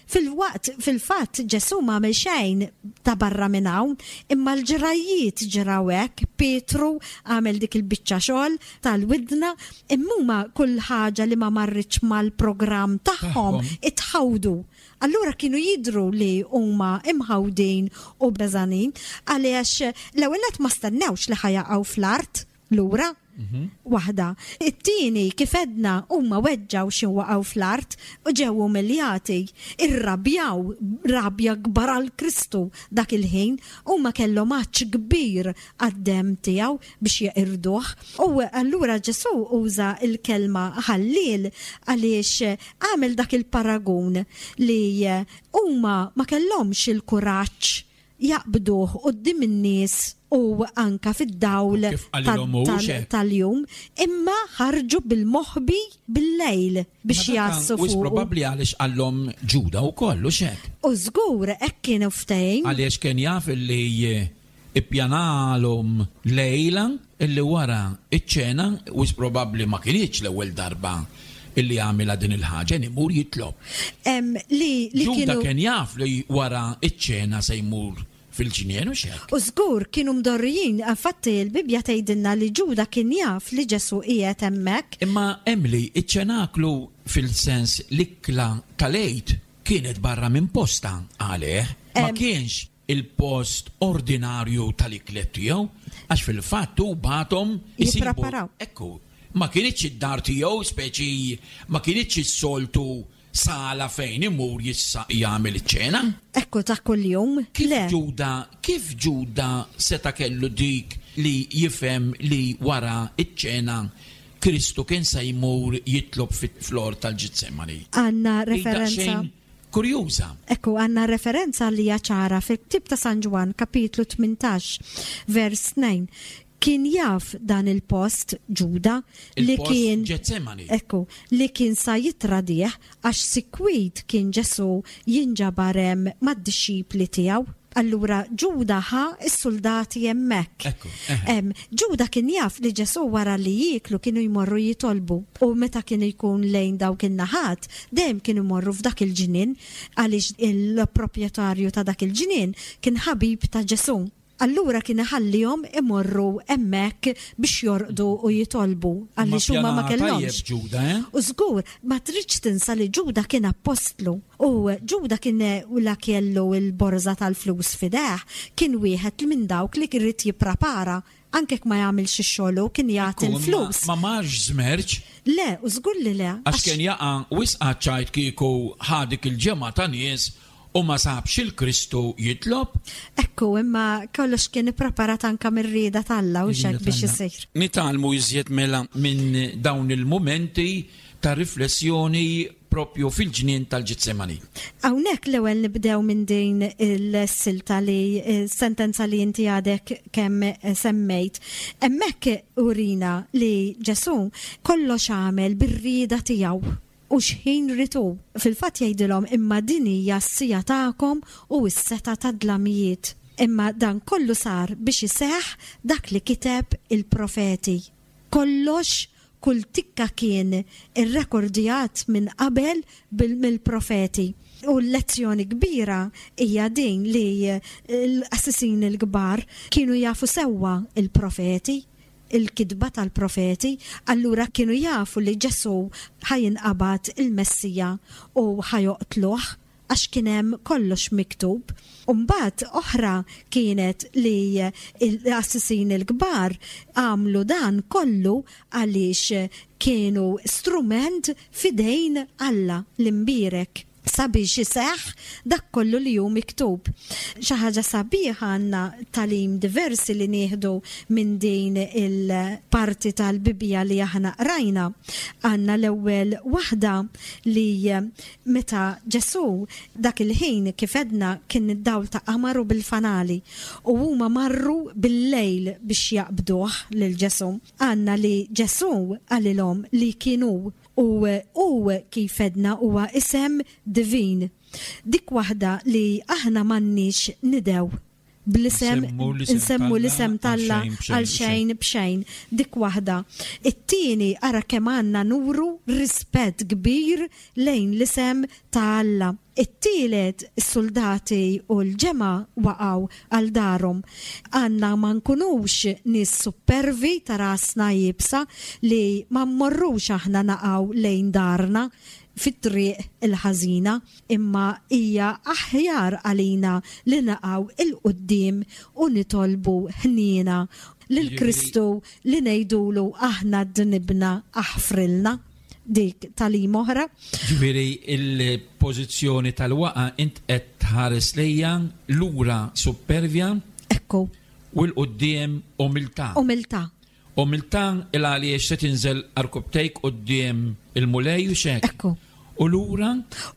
fil-fatt Ġesu ma għamel xejn ta' barra minn hawn, imma l-ġrajiet ġraw hekk, Petru għamel dik il-biċċa xogħol tal-widna, imma kull ħaġa li ma marritx mal-programm tagħhom itħawdu. Allura kienu jidru li huma imħawdin u beżanin għaliex l-ewwel ma stennewx li ħajaqgħu fl-art lura. Waħda. It-tieni kif edna huma weġġaw xi waqgħu fl-art u ġew umiljati, irrabjaw rabja kbar għal Kristu dak il-ħin, huma kellhom aċċ kbir għad-dem tiegħu biex jaqirduh. U allura Ġesu uża l-kelma ħallil għaliex għamel dak il-paragun li huma ma kellhomx il-kuraġġ jaqbduh quddiem in-nies u anka fid-dawl tal-jum, imma ħarġu bil-moħbi bil-lejl biex jassu fuq. U probabbli għaliex għallhom Ġuda wkoll xek. U żgur hekk kienu ftehim. Għaliex kien jaf li ippjanalhom lejla illi wara iċ-ċena u probabbli ma kienx l-ewwel darba illi għamilha din il-ħaġa imur jitlob. Ġuda kien jaf li wara iċ-ċena se jmur fil-ġinien u xek. U żgur kienu mdorrijin, infatti l-Bibja tgħidilna li Ġuda kien jaf li Ġesu qiegħed hemmhekk. Imma Emli, iċ-ċenaklu fil-sens l-ikla tal-għid kienet barra minn posta għalih, ma kienx il-post ordinarju tal-iklet tiegħu, għax fil-fatt hu bagħthom jippreparaw. Ekku, ma kienx id-dar tiegħu speċi, ma kienx is-soltu sala fejn imur jagħmel iċ-ċena. Ekku ta' kuljum. Kif Ġuda seta kellu dik li jifhem li wara iċ-ċena Kristu kien se jmur jitlob fit-flor tal-Ġitsemani. Għandna referenza kurjuża. Ekku għandna referenza li hija ċara fil-Ktieb ta' San Ġwan kapitlu 18 vers 2. Kien jaf dan il-post Ġuda li kien li kien sa jitradih għax sikwit kien Ġesu jinġabarem mad-disċipli tiegħu. Allura Ġuda ħa is-soldati hemmhekk. Ġuda kien jaf li Ġesu wara li jieklu kienu jmorru jitolbu u meta kienu jkun lejn dawk in-naħat dejjem kienu jmorru f'dak il-ġinien għaliex il-proprjetarju ta' dak il-ġinien kien ħabib ta' Ġesu. Allura kien ħallihom imorru hemmhekk biex jorqdu u jitolbu għaliex huma ma kellhomx. U żgur ma tridx tinsa li Ġuda kien apostlu u Ġuda kien la kellu l-borża tal-flus fideh kien wieħed minn dawk li irid jipprepara anke ma jagħmilx ix-xogħol kien jagħti l-flus. Ma marx żmerġ. Le, u żgur li le. Għax kien jaqa' wisqa ċajt kieku ħadik il-ġemma ta' nies u ma sabx il-Kristu jitlob? Ekku, imma kollox kien ippreparat anke mir-rieda tal-Alla u xek biex isir. Nitalmu iżjed mela minn dawn il-momenti ta' riflessjoni propju fil-ġnien tal-Ġitsemani. Hawnhekk l-ewwel nibdew minn din il-silta li sentenza li inti għadek kemm semmejt. Hemmhekk urina li Ġesu kollox għamel bir-rieda tiegħu. U xħin ritu. Fil-fatt jgħidilhom imma din hija s-sija tagħkom u s-seta ta' dlamijiet. Imma dan kollu sar biex iseħħ dak li kiteb il-profeti. Kollox kull tikka kien irrekordjat minn qabel mill-profeti. U l-lezzjoni kbira hija din li l-assassin il-kbar kienu jafu sewwa il-profeti. Il-kidba tal-profeti, allura kienu jafu li Ġesu ħajinqabad il-Messija u ħajoqtluh għax kien hemm kollox miktub. Mbagħad oħra kienet li l-assassin il-kbar għamlu dan kollu għaliex kienu strument fidejn Alla l-imbierek. Sabiex iseħħ dak kollu li hu miktub. Xi ħaġa sabiħa għandna talim diversi li nieħdu minn din il-parti tal-Bibja li aħna qrajna. Għandna l-ewwel waħda li meta Ġesu dak il-ħin kif edna kien id-dawl ta' qamaru bil-fanali u huma marru bil-lejl biex jaqbduh lil Ġesu. Għandna li Ġesu għalilhom li kienu u kif edna huwa isem divin. Dik waħda li aħna m'għandniex nidew. bl-isem insemmu l-isem talla għal xejn b'xejn, dik waħda. It-tieni ara kemm għandna nuru rispett kbir lejn l-isem ta' Alla. It-tielet is-soldati u l-ġema waqgħu għal darhom. Għandna ma nkunux nies supervi ta' rasna jibsa li ma mmorrux aħna naqgħu lejn darna fit-triq il-ħażina, imma hija aħjar għalina li naqgħu il-qudiem u nitolbu ħniena lil Kristu li ngħidulu aħna dnibna aħfrilna. Dik tal-im oħra. Ġifieri il-pożizzjoni tal-waqa' int qed tħares lejja lura supervja. Ekku. U l-qudiem umiltà. Umiltà il-għaliex se tinżel arkubtejk quddiem il-mulej u xek. Ekku. U lura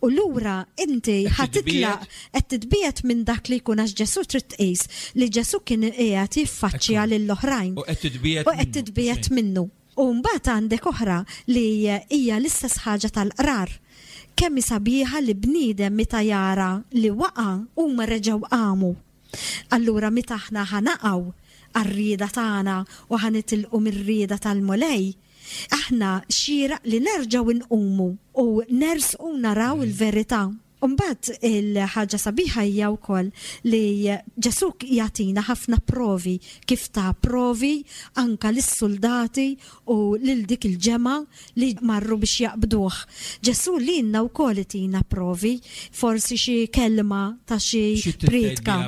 inti ħatitlaq qed titbiet minn dak li jkun għax Ġesu trid tqis li Ġesu kien qiegħed jiffaċċja lill-oħrajn. U qed titbiet minnu. U mbagħad għandek oħra li hija l-istess ħaġa tal-qrar. Kemm sabiħa li bniedem meta jara li waqa' huma reġgħu qamu. Allura meta aħna ħanaqgħu għar-rieda tagħna u ħanitilqu mir-rieda tal-mulej, aħna xieraq li nerġgħu nqumu u nersqu naraw il-verità. Mbagħad il-ħaġa sabiħa hija wkoll li Ġesu jagħtina ħafna provi kif ta' provi anka lis-soldati u lil dik il-ġema li marru biex jaqbduh. Ġesu lilna wkoll itina provi, forsi xi kelma ta' xi priedka.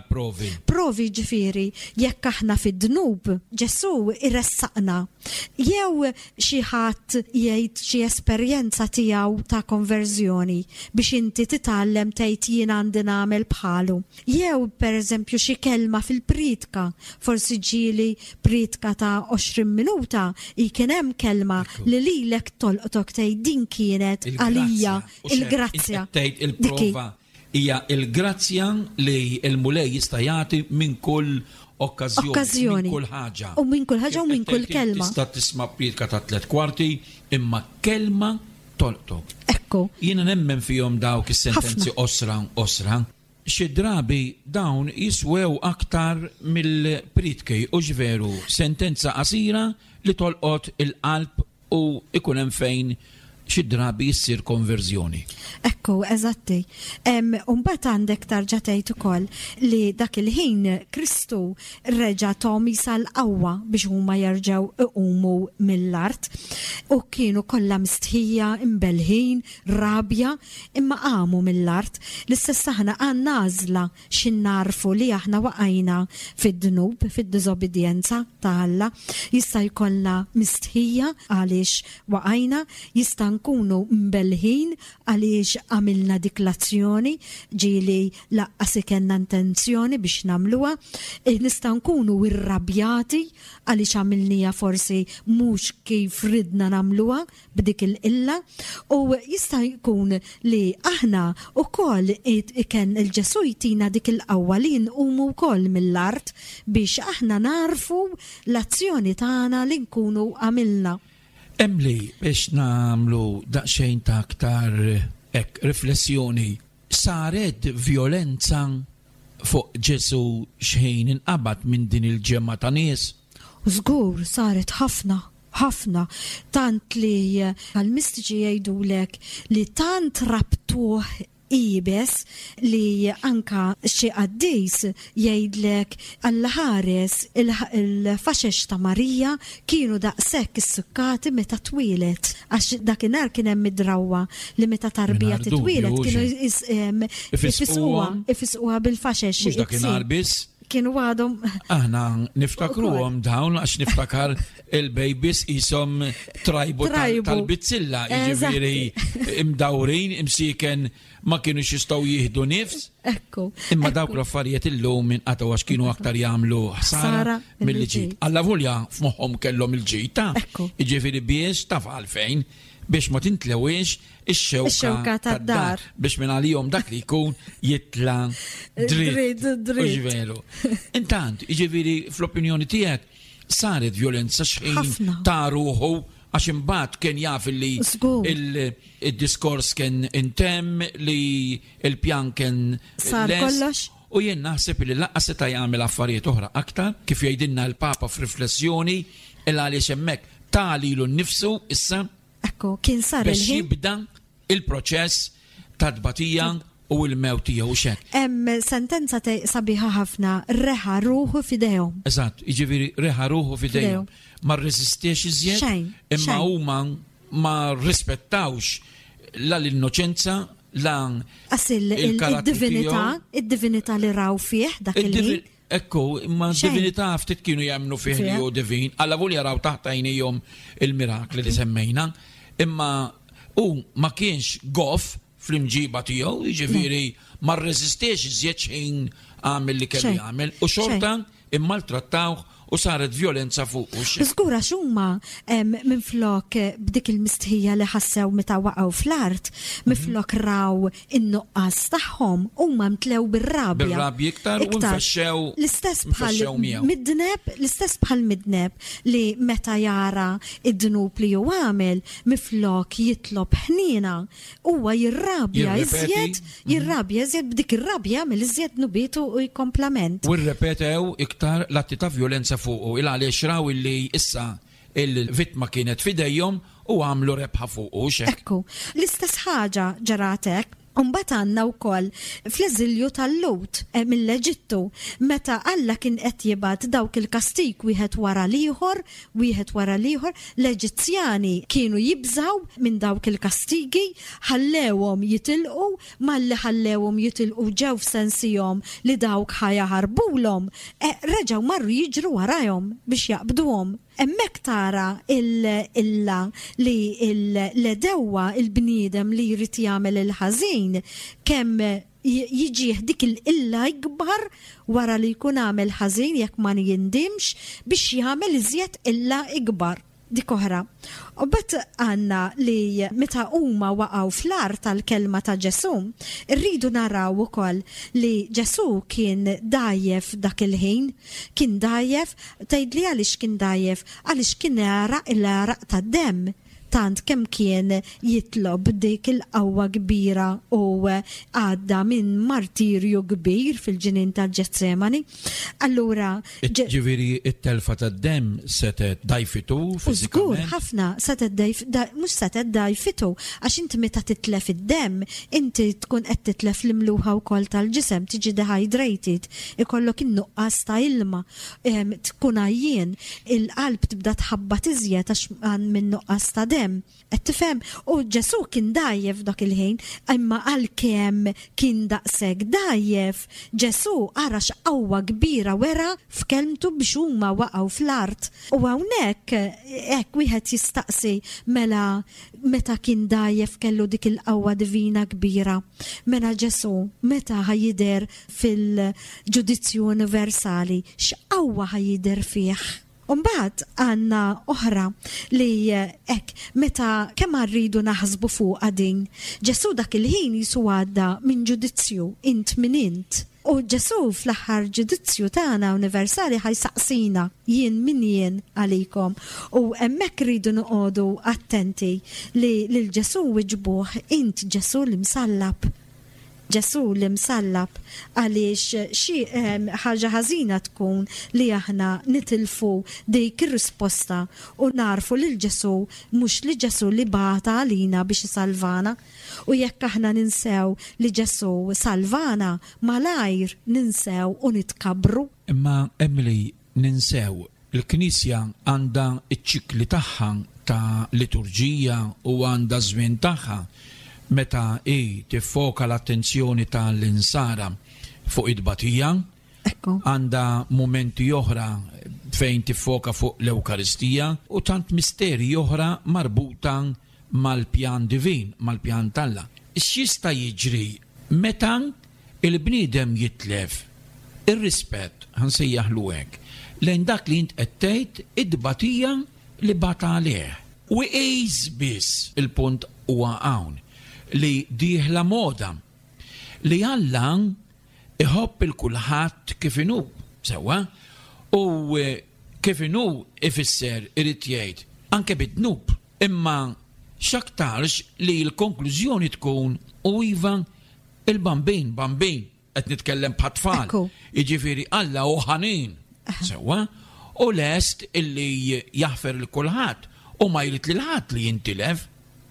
Provi ġifieri jekk aħna fid-dnub Ġesu irressaqna. Jew xi ħadd jgħid xi esperjenza tiegħu ta' konverżjoni biex inti titgħallem tgħid jien għandi nagħmel bħalu. Jew pereżempju xi kelma fil-priedka, forsi ġieli priedka ta' 20 minuta kien hemm kelma li lilek tolqtok tgħid din kienet għalija il-grazzja. Tgħid il-prova hija il-grazzja li l-mulej jista' jagħti minn kull okkażjoni, minn kull ħaġa. U minn kull ħaġa u minn kull kelma. Tista' tisma' priedka ta' 3 kwarti imma kelma tolqtok. Ekku. Jiena nemmen fihom dawk is-sentenzi osra. Xi drabi dawn jiswew aktar mill-priedki u ġveru sentenza qasira li tolqot il-qalb u ikun hemm fejn xi drabi jissir konverżjoni. Ekku, eżatti. Mbagħad għandek tarġa' tgħid ukoll li dak il-ħin Kristu reġa' Tomi sal-qawwa biex huma jerġgħu iqumu mill-art u kienu kollha mistħija, imbelħin, rabja, imma qamu mill-art. L-istess aħna għandna għażla x'innarfu li aħna waqajna fid-dnub, fid-diżobbedjenza ta' Alla. Jista' jkollna mistħija għaliex waqajna, jista' nkunu mbelħin għaliex għamilna dik l-azzjoni ġieli laqqas ikenna intenzjoni biex nagħmluha, nista' nkunu irrabjati għaliex għamilnija forsi mhux kif ridna nagħmluha b'dik il-qilla, u jista' jkun li aħna wkoll iken il-Ġesu jtina dik il-qawwa li nqumu wkoll mill-art biex aħna narfu l-azzjoni tagħna li nkunu għamilna. Emli, biex namlu daqsxejn ta' aktar riflessjoni, saret violenza fuq Ġesu xejn inqabad minn din il-ġemma ta' nies? Żgur saret ħafna, tant li għal-mistiċi jgħidulek li tant rabtuh ibes li anka xi qaddis jgħidlek Alla ħares il-faxex ta' Marija kienu daqshekk is-sukkati meta twilet għax dakinhar kien hemm midrawwa li meta tarbija titwilet kienu ifisquha bil-faxex. Mhux dakinhar biss. Kienu għadhom. Aħna niftakruhom dawn għax niftakar il-bejbis isom trajbu tal-bizzilla, jiġifieri imdawrin, imsiken ma kienu jistgħu jieħdu nifs. Ekku. Imma dawk l-affarijiet illum inqatgħu għax kienu aktar jagħmlu ħsara mill-ġid. Alla volja f'moħħhom kellhom il-ġita. Jiġifieri biex taf għalfejn biex ma tintlewix ix-xewka tad-dar biex minn għalihom dak li jkun jitla dritt. Intant, jiġifieri fl-opinjoni tiegħek saret violenza xejn ta' ruħu għax imbagħad kien jaf li il-diskors kien intemm li il-pjan kien sar kollox. U jien naħseb li laqqa seta' jagħmel affarijiet oħra aktar kif jgħidilna l-Papa f'riflessjoni il għaliex hemmhekk talilu nnifsu issa kien sar biex jibda il-proċess ta' tbatija u l-mewt tiegħu xek. Hemm sentenza sabiħa ħafna reħa ruħu f'idejhom. Eżatt, jiġifieri reħa ruħu f'idejhom. Ma rresistiex iżjed, imma huma ma rrispettawx la l-innoċenza il-divinità li raw fih dak il-ħin. Ekku, imma divinità ftit kienu jemnu fih li hu divin, alla voli jaraw taħt għajnejhom il-mirakli li semmejna, imma u ma kienx goff fl-imġiba tiegħu, jiġifieri ma rresistiex iżjed xejn għamel li kellu jagħmel u xorta immaltrattawh u saret violenza fuq u xejn. Żgura x'huma minflok b'dik il-mistħija li ħassew meta waqgħu fl-art, minflok raw in-nuqqas tagħhom huma mtlew bir-rabja. Bir-rabja iktar u nfexxew l-istess bħal midneb li meta jara id-dnub li hu għamel minflok jitlob ħnina huwa jirrabja iżjed b'dik ir-rabja jagħmel iżjed nubietu u jkomplament. U rrepetew iktar l-atti ta' violenza fuq il għaliex raw illi issa il-vittma kienet fidejhom u għamlu rebħa fuq u xek. Ekku, l-istess ħaġa ġaratek. Mbagħad għandna wkoll fl-eżilju tal-Lut mill-Eġittu meta Alla kien qed jibgħat dawk il-kastik wieħed wara l-ieħor, l-Eġizzjani kienu jibżaw minn dawk il-kastigi, ħallewhom jitilqu, malli ħallewhom jitilqu ġew f'sensihom li dawk ħajaħarbulhom, reġgħu marru jiġru warahom biex jaqbduhom. Emmek tara illa li l-edewwa il-bniedem li jrid jagħmel il-ħażin kemm jiġih dik il-illa ikbar wara li jkun għamel ħażin jekk ma jindimx biex jagħmel iżjed illa ikbar. Dik oħra. U bet għanna li meta huma waqgħu fl-art tal-kelma ta' Ġesu, rridu naraw ukoll li Ġesu kien dajjef dak il-ħin, kien dajjef, tgħidli għaliex kien dajjef, għaliex kien jaraq il-araq tad-demm. Tant kemm kien jitlob dik il-qawwa kbira u għadda minn martirju kbir fil-ġinien tal-Ġetsemani. Allura ġifieri it-telfa tad-demm setet dajfitu fiżikament. Żgur ħafna mhux setet dajfitu għax inti meta titlef id-demm inti tkun qed titlef l-imluħa wkoll tal-ġisem tiġi dehydrated, ikollok in-nuqqas ta' ilma, tkun għajjien, il-qalb tibda tħabbat iżjed għax minn nuqqas ta' qed tifhem u Ġesu kien dajjef dak il-ħin imma għalkemm kien daqshekk dajjef Ġesu ara x'qawwa kbira wera f'kelmtu biex huma waqgħu fl-art u hawnhekk hekk wieħed jistaqsi mela meta kien dajjef kellu dik il-qawwa divina kbira mela Ġesu meta ħajjider fil-ġudizzju universali x'qawwa ħajjider fih. Umbagħad għandna oħra li meta kemm rridu naħsbu fuq din. Ġesu dak il-ħin jisu għadda minn ġudizzju int min int. U Ġesu fl-aħħar ġudizzju tagħna universali ħajsaqsina jien min jien għalikom. U hemmhekk rridu noqogħdu attenti li lil Ġesu wiġbuh int Ġesu li msallab. Ġesu li msallab għaliex xi ħaġa ħażina tkun li aħna nitilfu dik ir-risposta u narfu lil Ġesu mhux li Ġesu li bata għalina biex isalvana u jekk aħna ninsew li Ġesu salvana malajr ninsew u nitkabru. Imma Emily ninsew il-Knisja għandha iċ-ċikli tagħha ta' liturġija u għandha żmien tagħha meta tiffoka l-attenzjoni tal-insara fuq id-batija, għandha momenti oħra fejn tiffoka fuq l-Ewkaristija u tant misteri oħra marbuta mal-pjan divin, mal-pjan talla. X'jista' jiġri meta il-bniedem jitlef ir-rispett ħansejjaħlu hekk lejn dak li int qed tgħid id-batija li bata għalih. U biss il-punt huwa hawn li diħla moda li Alla iħobb il-kulħadd kif inhu sewwa u kif inhu ifisser irid jgħid anke bid-dnub imma x'aktarx li l-konklużjoni tkun u iva il-bambin qed nitkellem bħat-tfal. Ekku. Jiġifieri Alla hu ħanin. Sewwa, u lest illi jaħfer l kulħadd u ma jrid lil ħadd li jintilef.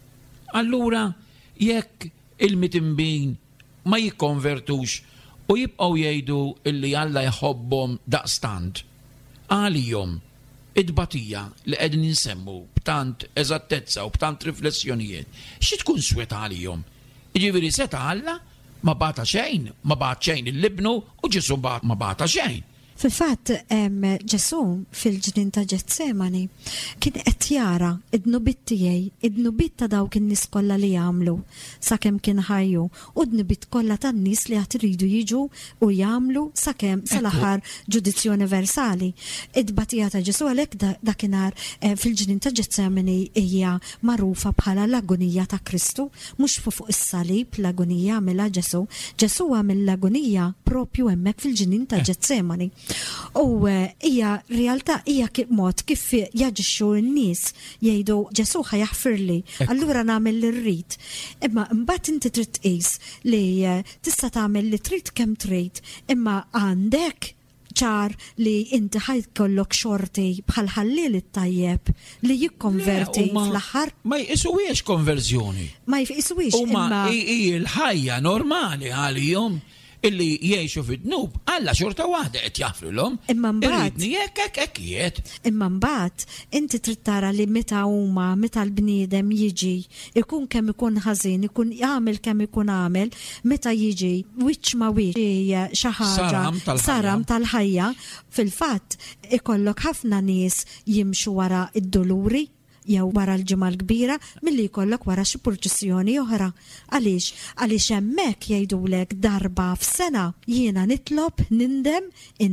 Allura jekk il-mitimbin ma jikkonvertux u jibqgħu jgħidu illi Alla jħobbhom daqstant, għalihom id-batija li qegħdin insemmu b'tant eżattezza u b'tant riflessjonijiet, xi tkun sweta għalihom? Jiġifieri seta' Alla ma bata xejn, ma bat xejn il-libnu u Ġesu ma bata xejn. Fil-fatt, Ġesu fil-ġnien ta' Ġetsemani kien qed jara id-nubit tiegħi, id-nubit ta' dawk in-nies kollha li jagħmlu sakemm kien ħajju u d-nubit kollha tan-nies li qed iridu jiġu u jagħmlu sakemm sal-aħħar ġudizzju universali. Id-batija ta' Ġesu għalhekk dakinhar fil-ġnien ta' Ġetsemani hija magħrufa bħala l-agonija ta' Kristu, mhux fuq is-salib l-agonija għamilha Ġesu. Ġesu għamel l-agonija propju hemmhekk fil-ġnien ta' Ġetsemani. U hija realtà hija mod kif jaġixxu n-nies jgħidu Ġesu ħajaħfirli, allura nagħmel li rrid. Imma mbagħad inti trid tqis li tista' tagħmel li trid kemm trid, imma għandek ċar li inti ħajkollok xorti bħal ħalliel it-tajjeb li jikkonverti fl-aħħar. Ma jqisuwiex konverżjoni. Ma jqisuwiex imma il-ħajja normali għalihom illi jgħixu fid-dnub, Alla xorta waħda qed jaħfrulhom. Imma mbagħad irridni hekk jiet. Imma mbagħad inti trid tara li meta l-bniedem jiġi, ikun kemm ikun ħażin, ikun jagħmel kemm ikun għamel, meta jiġi wiċċ ma wiċċ xi ħaġa saram tal-ħajja, fil-fatt ikollok ħafna nies jimxu wara id-doluri jew wara l-ġimgħa l-kbira milli jkollok wara xi purċissjoni oħra. Għaliex hemmhekk jgħidulek darba f'sena jiena nitlob, nindem,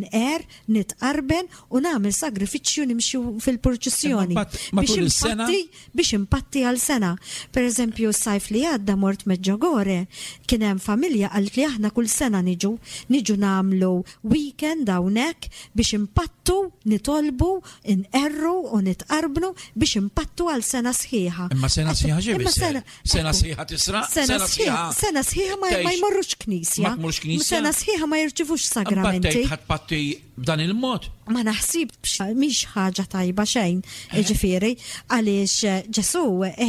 nitqarben u nagħmel sagrifiċċju nimxi fil-purċissjoni biex impatti għal sena. Pereżempju s-sajf li għadda mort Meġġogore, kien hemm familja qalt li aħna kull sena niġu nagħmlu weekend hawnhekk biex impattu, nitolbu, inqerru u nitqarbnu biex impattu għal sena sħiħa. Imma sena sħiħa ġibi sena sħiħa tisraq, sena sħiħa ma jmorrux knisja. Sena sħiħa ma jirċivux sagramenti. Mbagħad ħatpatti b'dan il-mod. Ma naħsibx mhix ħaġa tajba xejn, ġifieri, għaliex Ġesu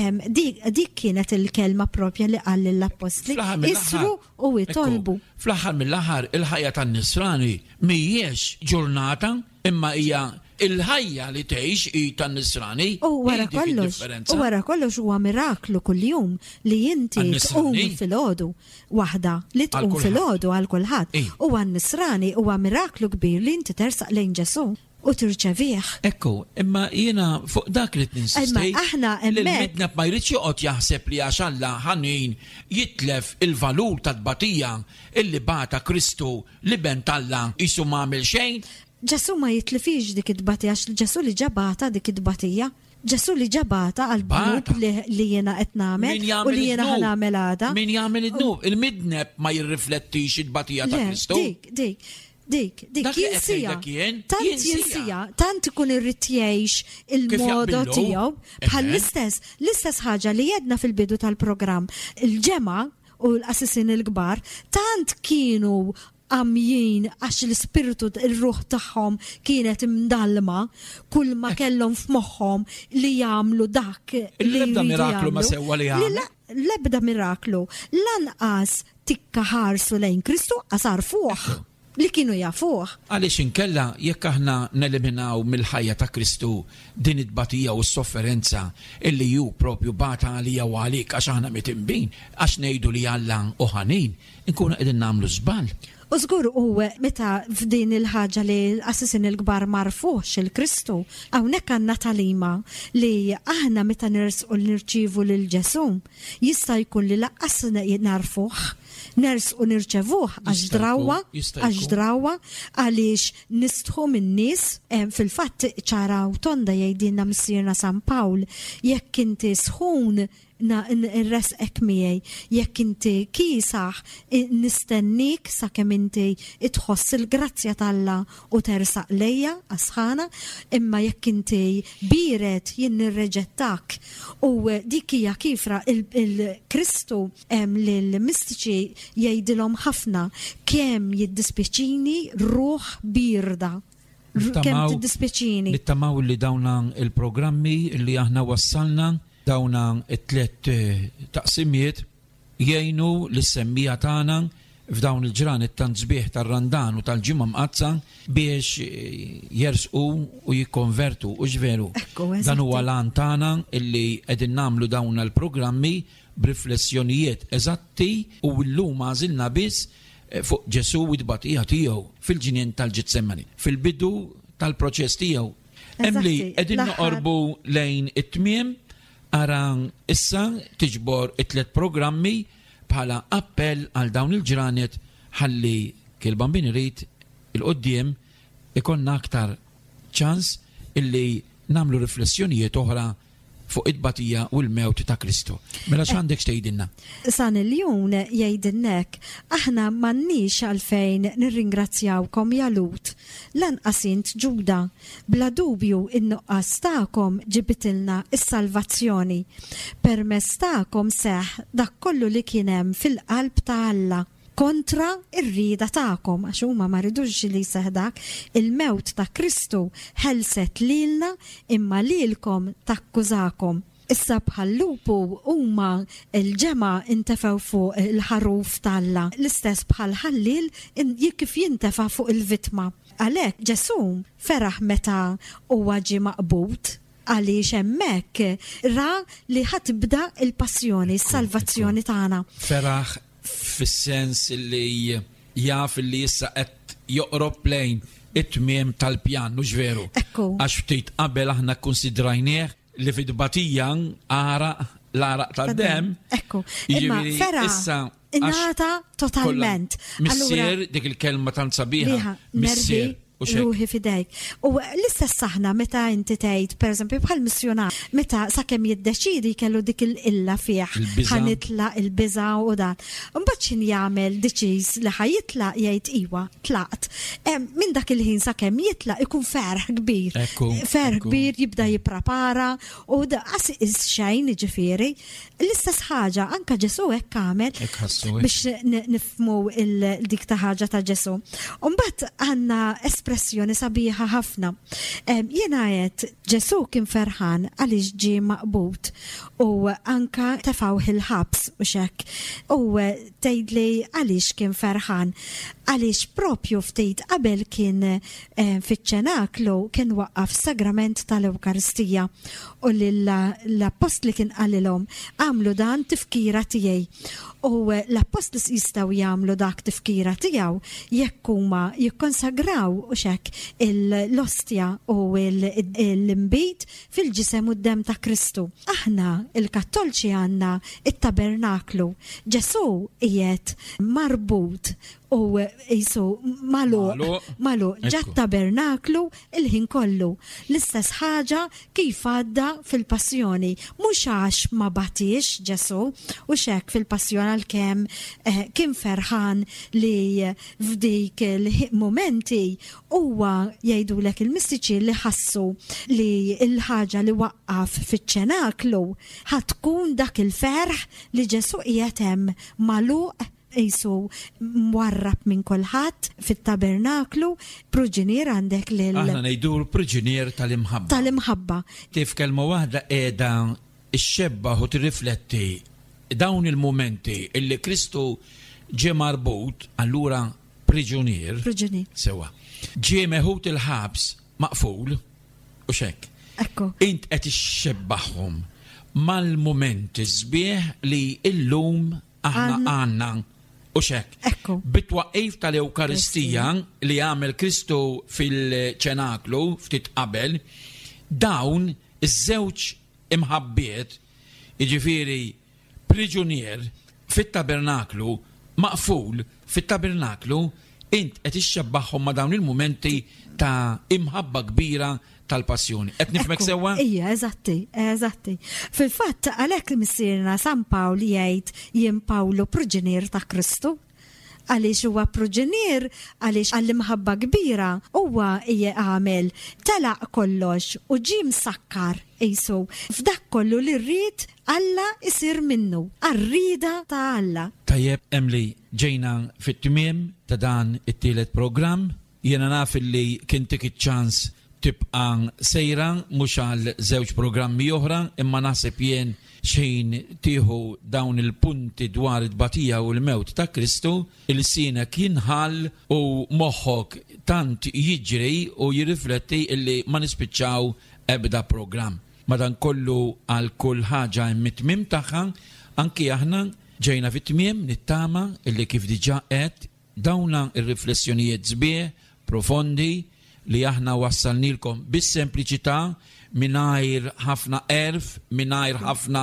dik kienet il-kelma propja li qal lill-Apostli isru u jitolbu. Fl-aħħar mill-aħħar il-ħajja tan-Nisrani mhijiex ġurnata imma hija il-ħajja li tgħix hi tan-Nisrani. U wara kollox huwa miraklu kuljum li inti tqum fil-għodu waħda li tqum fil-għodu għal kulħadd. U għan-Nisrani huwa miraklu kbir li inti tersaq lejn Ġesu u tirċevih. Ekku, imma jiena fuq dak li tinsisti. L-midnab ma jridx joqgħod jaħseb li għax Alla ħanin jitlef il-valur tad-batija illi bata Kristu li bent Alla isu m'għamel xejn. Ġesu ma jitlifix dik id-batija, Ġesu li ġabata dik id-batija. Ġesu li ġabata għal-bnub li jena qed nagħmel u li jena ħanamel għada. Min jagħmel id-dnub? Il-midneb ma jirriflettix id-batija ta' Kristu. Dik, jinsija. Tant jinsija, tant ikun irrid jgħix il-modo tiegħu bħal l-istess ħaġa li jedna fil-bidu tal-programm. Il-ġemgħa u l-qassisin il-kbar tant kienu għamjien għax l-spiritu il-ruħ tagħhom kienet imdallma, kull ma kellhom f'moħħhom li jagħmlu dak li l-ebda miraklu ma sewwa li jagħmel. L-ebda miraklu lanqas tikka ħarsu lejn Kristu qasar fuq li kienu jafuh. Għaliex inkella jekk aħna neliminaw mill-ħajja ta' Kristu din id-batija u s-sofferenza illi ju propju bata għalija u għalik għax aħna mitimbin, għax ngħidu li Alla u ħanin, inkunu qegħdin nagħmlu żball. U żgur meta f'din il-ħaġa li l-qassisin il-kbar marfux il-Kristu, hawnhekk għandna talima li aħna meta nersqu nirċievu lil Ġesu jista' jkun li laqqas narfuh, nersqu nirċevuh għax drawwa għaliex nistħu min-nies. Fil-fatt ċara u tonda jgħidilna missierna San Pawl, jekk inti sħun nresqek miegħi jekk inti kiesaħ nistennik sakemm inti tħoss il-grazzja t'Alla u tersaq lejja għasħana, imma jekk inti biret jien nirreġettak. U dik hija kifra il-Kristu lill-mistiċi jgħidilhom ħafna kemm jiddispjaċini ruħ birda. Kemm tiddispjaċini. Nittamaw li dawna il-programmi li aħna wassalna dawna it-tliet taqsimiet jgħinu l-semmija tagħna f'dawn il-ġranet tant sbieħ tar-Randan u tal-ġimgħa mqazza biex jersqu u jikkonvertu u ġveru. Dan huwa lan tagħna illi qegħdin nagħmlu dawn il-programmi b'riflessjonijiet eżatti u llum għażilna biss fuq Ġesu u d-batija tiegħu fil-ġinien tal-Ġetsemani, fil-bidu tal-proċess tiegħu. Emli qegħdin noqorbu lejn it-tmiem ara issa tiġbor it-tliet programmi bħala appell għal dawn il-ġranet ħalli kiel bambin irid il-qoddim ikonna aktar ċans illi namlu riflessjonijiet oħra fuq id-batija u l-mewt ta' Kristu. Mela x'għandek x'tgħidilna? San il-jum jgħidilnek aħna m'għandniex għalfejn nirringrazzjawkom ja Lut. Lanqas int Ġuda, bla dubju in-nuqqas tagħkom ġibitilna is-salvazzjoni. Permezz tagħkom seħ dak kollu li kien hemm fil-qalb ta' Alla kontra ir-rieda tagħkom għax huma ma ridux li seħdak il-mewt ta' Kristu ħelset lilna imma lilkom takkużakom. Issa bħal-lupu huma l-ġema intefew fuq il-ħaruf tal-Alla l-istess bħal ħallil kif jintefa' fuq il-vittma. Għalhekk Ġesu feraħ meta huwa ġie maqbud għaliex hemmhekk ra li ħatibda il-passjoni, s-salvazzjoni tagħna. Feraħ fis-sens li jaf li issa qed joqrob lejn it-tmiem tal-pjan, mhux veru. Għax ftit qabel aħna kkunsidrajnieh li fid-batija l-araq tal-dem. Imma fera innata totalment. Missier dik il-kelma tant sabiħa. Missier. Ruħi fidejk. U l-istess saħna meta inti tgħid, pereżempju bħal missjonar, meta sakemm jiddeċidi kellu dik il-illa fih ħanitlaq il-biża u dan. Imbagħad x'in jagħmel deċiż li ħajitlaq jgħid iwa tlaqt. Minn dak il-ħin sakemm jitlaq ikun ferħ kbir. Ferħ kbir jibda jipprepara u daqas xejn jiġifieri. L-istess ħaġa anke Ġesu hekk għamel biex nifhmu dik ta' ħaġa ta' Ġesu. U mbagħad għandna espressjoni sabiħa ħafna. Jiena qed Ġesu kien ferħan għaliex ġie maqbud u anka tefgħu il-ħabs u xekk. U tgħidli għaliex kien ferħan għaliex propju ftit qabel kien fiċ-ċenaklu kien waqqaf sagrament tal-Ewkaristija u l-apostli kien qalilhom għamlu dan tifkira tiegħi. U l-apostli jistgħu jagħmlu dak tifkira tiegħu jekk huma jikkonsagraw u xekk l-ostja u l-imbit fil-ġisem u d-dem ta' Kristu. Aħna il-Kattolċi għandna it-tabernaklu. Ġesu qiegħed marbut u jisu malu ġat tabernaklu il-ħin kollu. L-istess ħaġa kif għadda fil-passjoni. Mhux għax ma batiex Ġesu u xek fil-passjoni għalkemm kien ferħan li f'dik il-momenti huwa jgħidulek il-mistiċi li ħassu li l-ħaġa li waqqaf fiċ-ċenaklu ħatkun dak il-ferħ li Ġesu qiegħed hemm magħluq jisu mwarrab minn kolħat fit-tabernaklu, proġinier għandek lil. Aħna ngħidu proġinier tal-imħabba. Tal-imħabba. Tif kelma waħda qiegħda xxebbaħ u tirrifletti dawn il-momenti illi Kristu ġie marbut, allura priġunier. Sewa. Ġie meħut il-ħabs maqful u xekk. Ekku. Int qed ixxebbaħhom mal-momenti sbieħ li illum aħna għandna u xek. Bitwaqqif tal-Ewkaristija li għamel Kristu fil-ċenaklu ftit qabel, dawn iż-żewġ imħabbiet, jiġifieri priġunier fit-tabernaklu, maqful fit-tabernaklu, int qed ixxebbaħhom ma' dawn il-mumenti ta' imħabba kbira tal-passjoni. Qed nifhmek sewwa? Ija, eżatti. Fil-fatt għalhekk missierna San Pawl jgħid jien Pawlu proġenier ta' Kristu. Għaliex huwa proġenier, għaliex għall-imħabba kbira huwa hija għamel telaq kollox u ġie msakkar qisu f'dak kollu li rrid Alla isir minnu, arrida ta' Alla. Tajjeb, Emily, ġejna fit-tmiem ta' dan it-tielet programm. Jiena naf li kien tik iċ-ċans tibqa' sejra mhux għal żewġ programmi oħra, imma naħseb jien xejn tieħu dawn il-punti dwar it-tbatija u l-mewt ta' Kristu, il-sienek jinħall u moħħok tant jiġri u jirrifletti illi ma nispiċċaw ebda programm. Madankollu għal kull ħaġa mit-tmiem tagħha, anki aħna ġejna fit-tmiem nittama illi kif diġà qed dawna ir-riflessjonijiet sbieħ profondi li aħna wassalnilkom bis-sempliċità mingħajr ħafna erf, mingħajr ħafna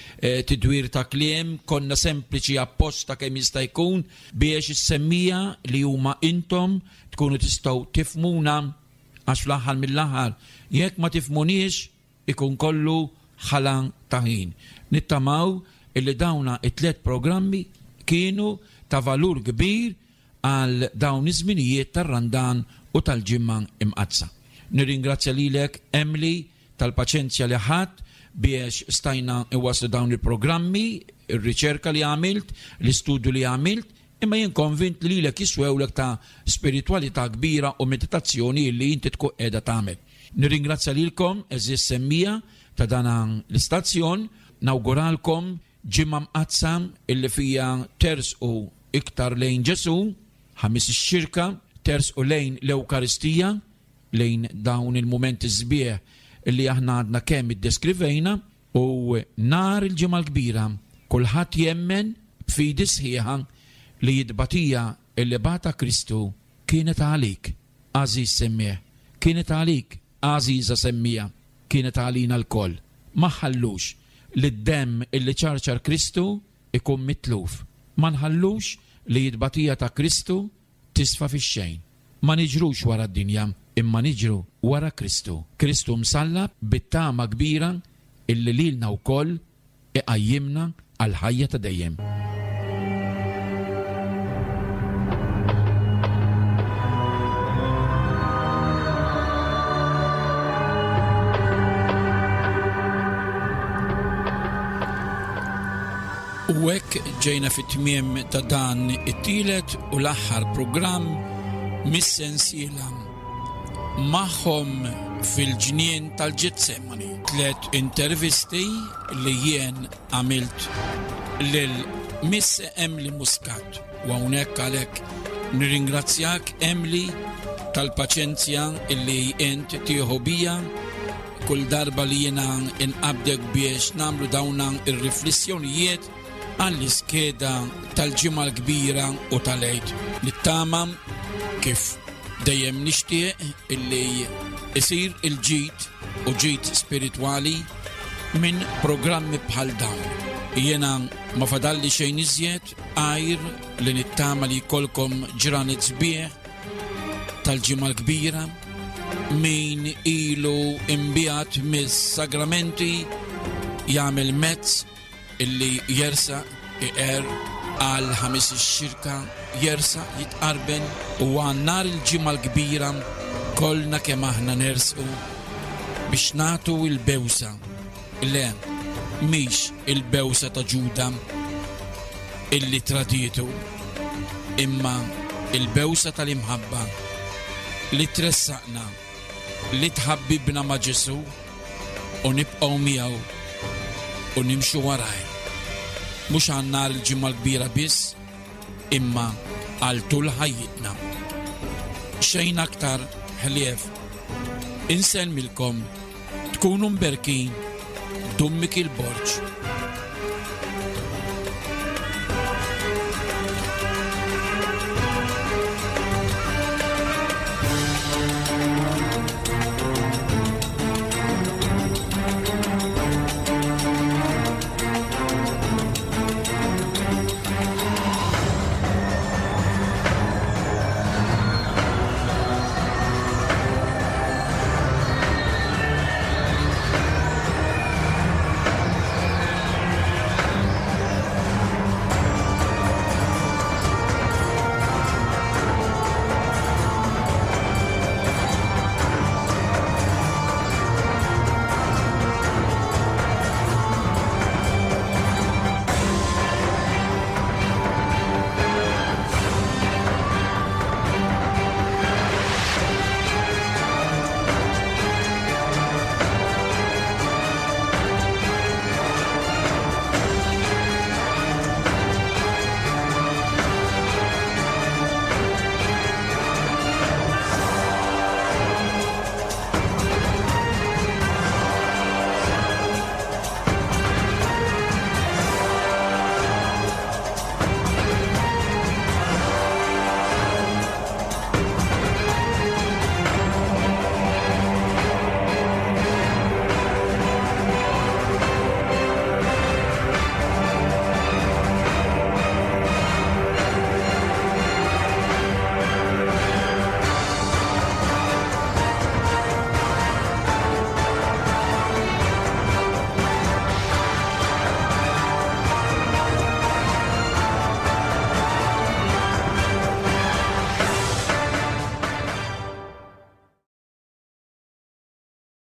tidwir ta' kliem, konna sempliċi apposta kemm jista' jkun biex is-semmija li huma intom tkunu tistgħu tifmuna għax fl-aħħar mill-aħħar jekk ma tifmuniex ikun kollu ħalan ta' ħin. Nittamaw illi dawna it-tliet programmi kienu ta' valur kbir għal dawn iż-żminijiet tar-Randan u tal-ġimma imqazza. Nirringrazzja lilek, Emily, tal-paċenzja li ħadd biex stajna iwaslu dawn il-programmi, ir-riċerka li għamilt, l-istudju li għamilt, imma jien konvint li lilek jiswewlek ta' spiritualità kbira u meditazzjoni li inti tkun qiegħda tagħmel. Nirringrazzja lilkom eżis semmija ta' dan l-istazzjon, nawguralkom ġimma mqazza illi fija tersqu iktar lejn Ġesu, ħamis ix-xirka, tersqu lejn l-Ewkaristija, lejn dawn il-momenti sbieħ illi aħna għadna kemm iddeskrivejna, u nar il-ġimgħa l-kbira kulħadd jemmen b'fidi sħiħa li jitbatija illi bata Kristu kienet għalik għażiż semmieħ, kienet għalik għażiża semmija, kienet għalina l-koll. Ma ħallux li d-demm illi ċarċar Kristu ikun mitluf. Ma nħallux li jitbatija ta' Kristu tisfa fix-xejn. Ma niġrux wara d-dinja, imma niġru wara Kristu. Kristu msallab bit-tama kbira illi lilna wkoll iqajjimna għal ħajja ta' dejjem. U hekk ġejna fit-tmiem ta' dan it-tielet u l-aħħar programm mis-sensiela magħhom fil-ġnien tal-Ġetsemani. 3 intervisti li jien għamilt lil Miss Emily Muscat. U hawnhekk għalhekk nirringrazzjak, Emily, tal-paċenzja illi int tieħu bija kull darba li jiena inqabdek biex nagħmlu dawna ir-riflessjonijiet għall-iskeda tal-ġimgħa l-kbira u tal-għid. Nittama kif dejjem nixtieq illi isir il-ġid u ġid spiritwali minn programmi bħal dawn. Jiena ma fadalli xejn iżjed għajr li nittama li jkollkom ġranet sbieħ tal-ġimgħa l-kbira, min ilu imbijat mis-sagramenti jagħmel mezz illi jersa iqer għal ħamis ix-xirka, jersa jitqarben u għannar il-ġimgħa l-kbira kollna kemm aħna nersqu biex nagħtu il-bewsa. Le, mhix il-bewsa ta' Ġuda illi traditu, imma il-bewsa tal-imħabba li tressaqna, li tħabbibna ma' Ġesu u nibqgħu miegħu u nimxu waraj. Mhux għannar il-ġimgħa l-kbira biss, imma għal tul ħajjitna. Xejn aktar ħlief. Insellmilkom tkunu mberkin dummik il-borġ.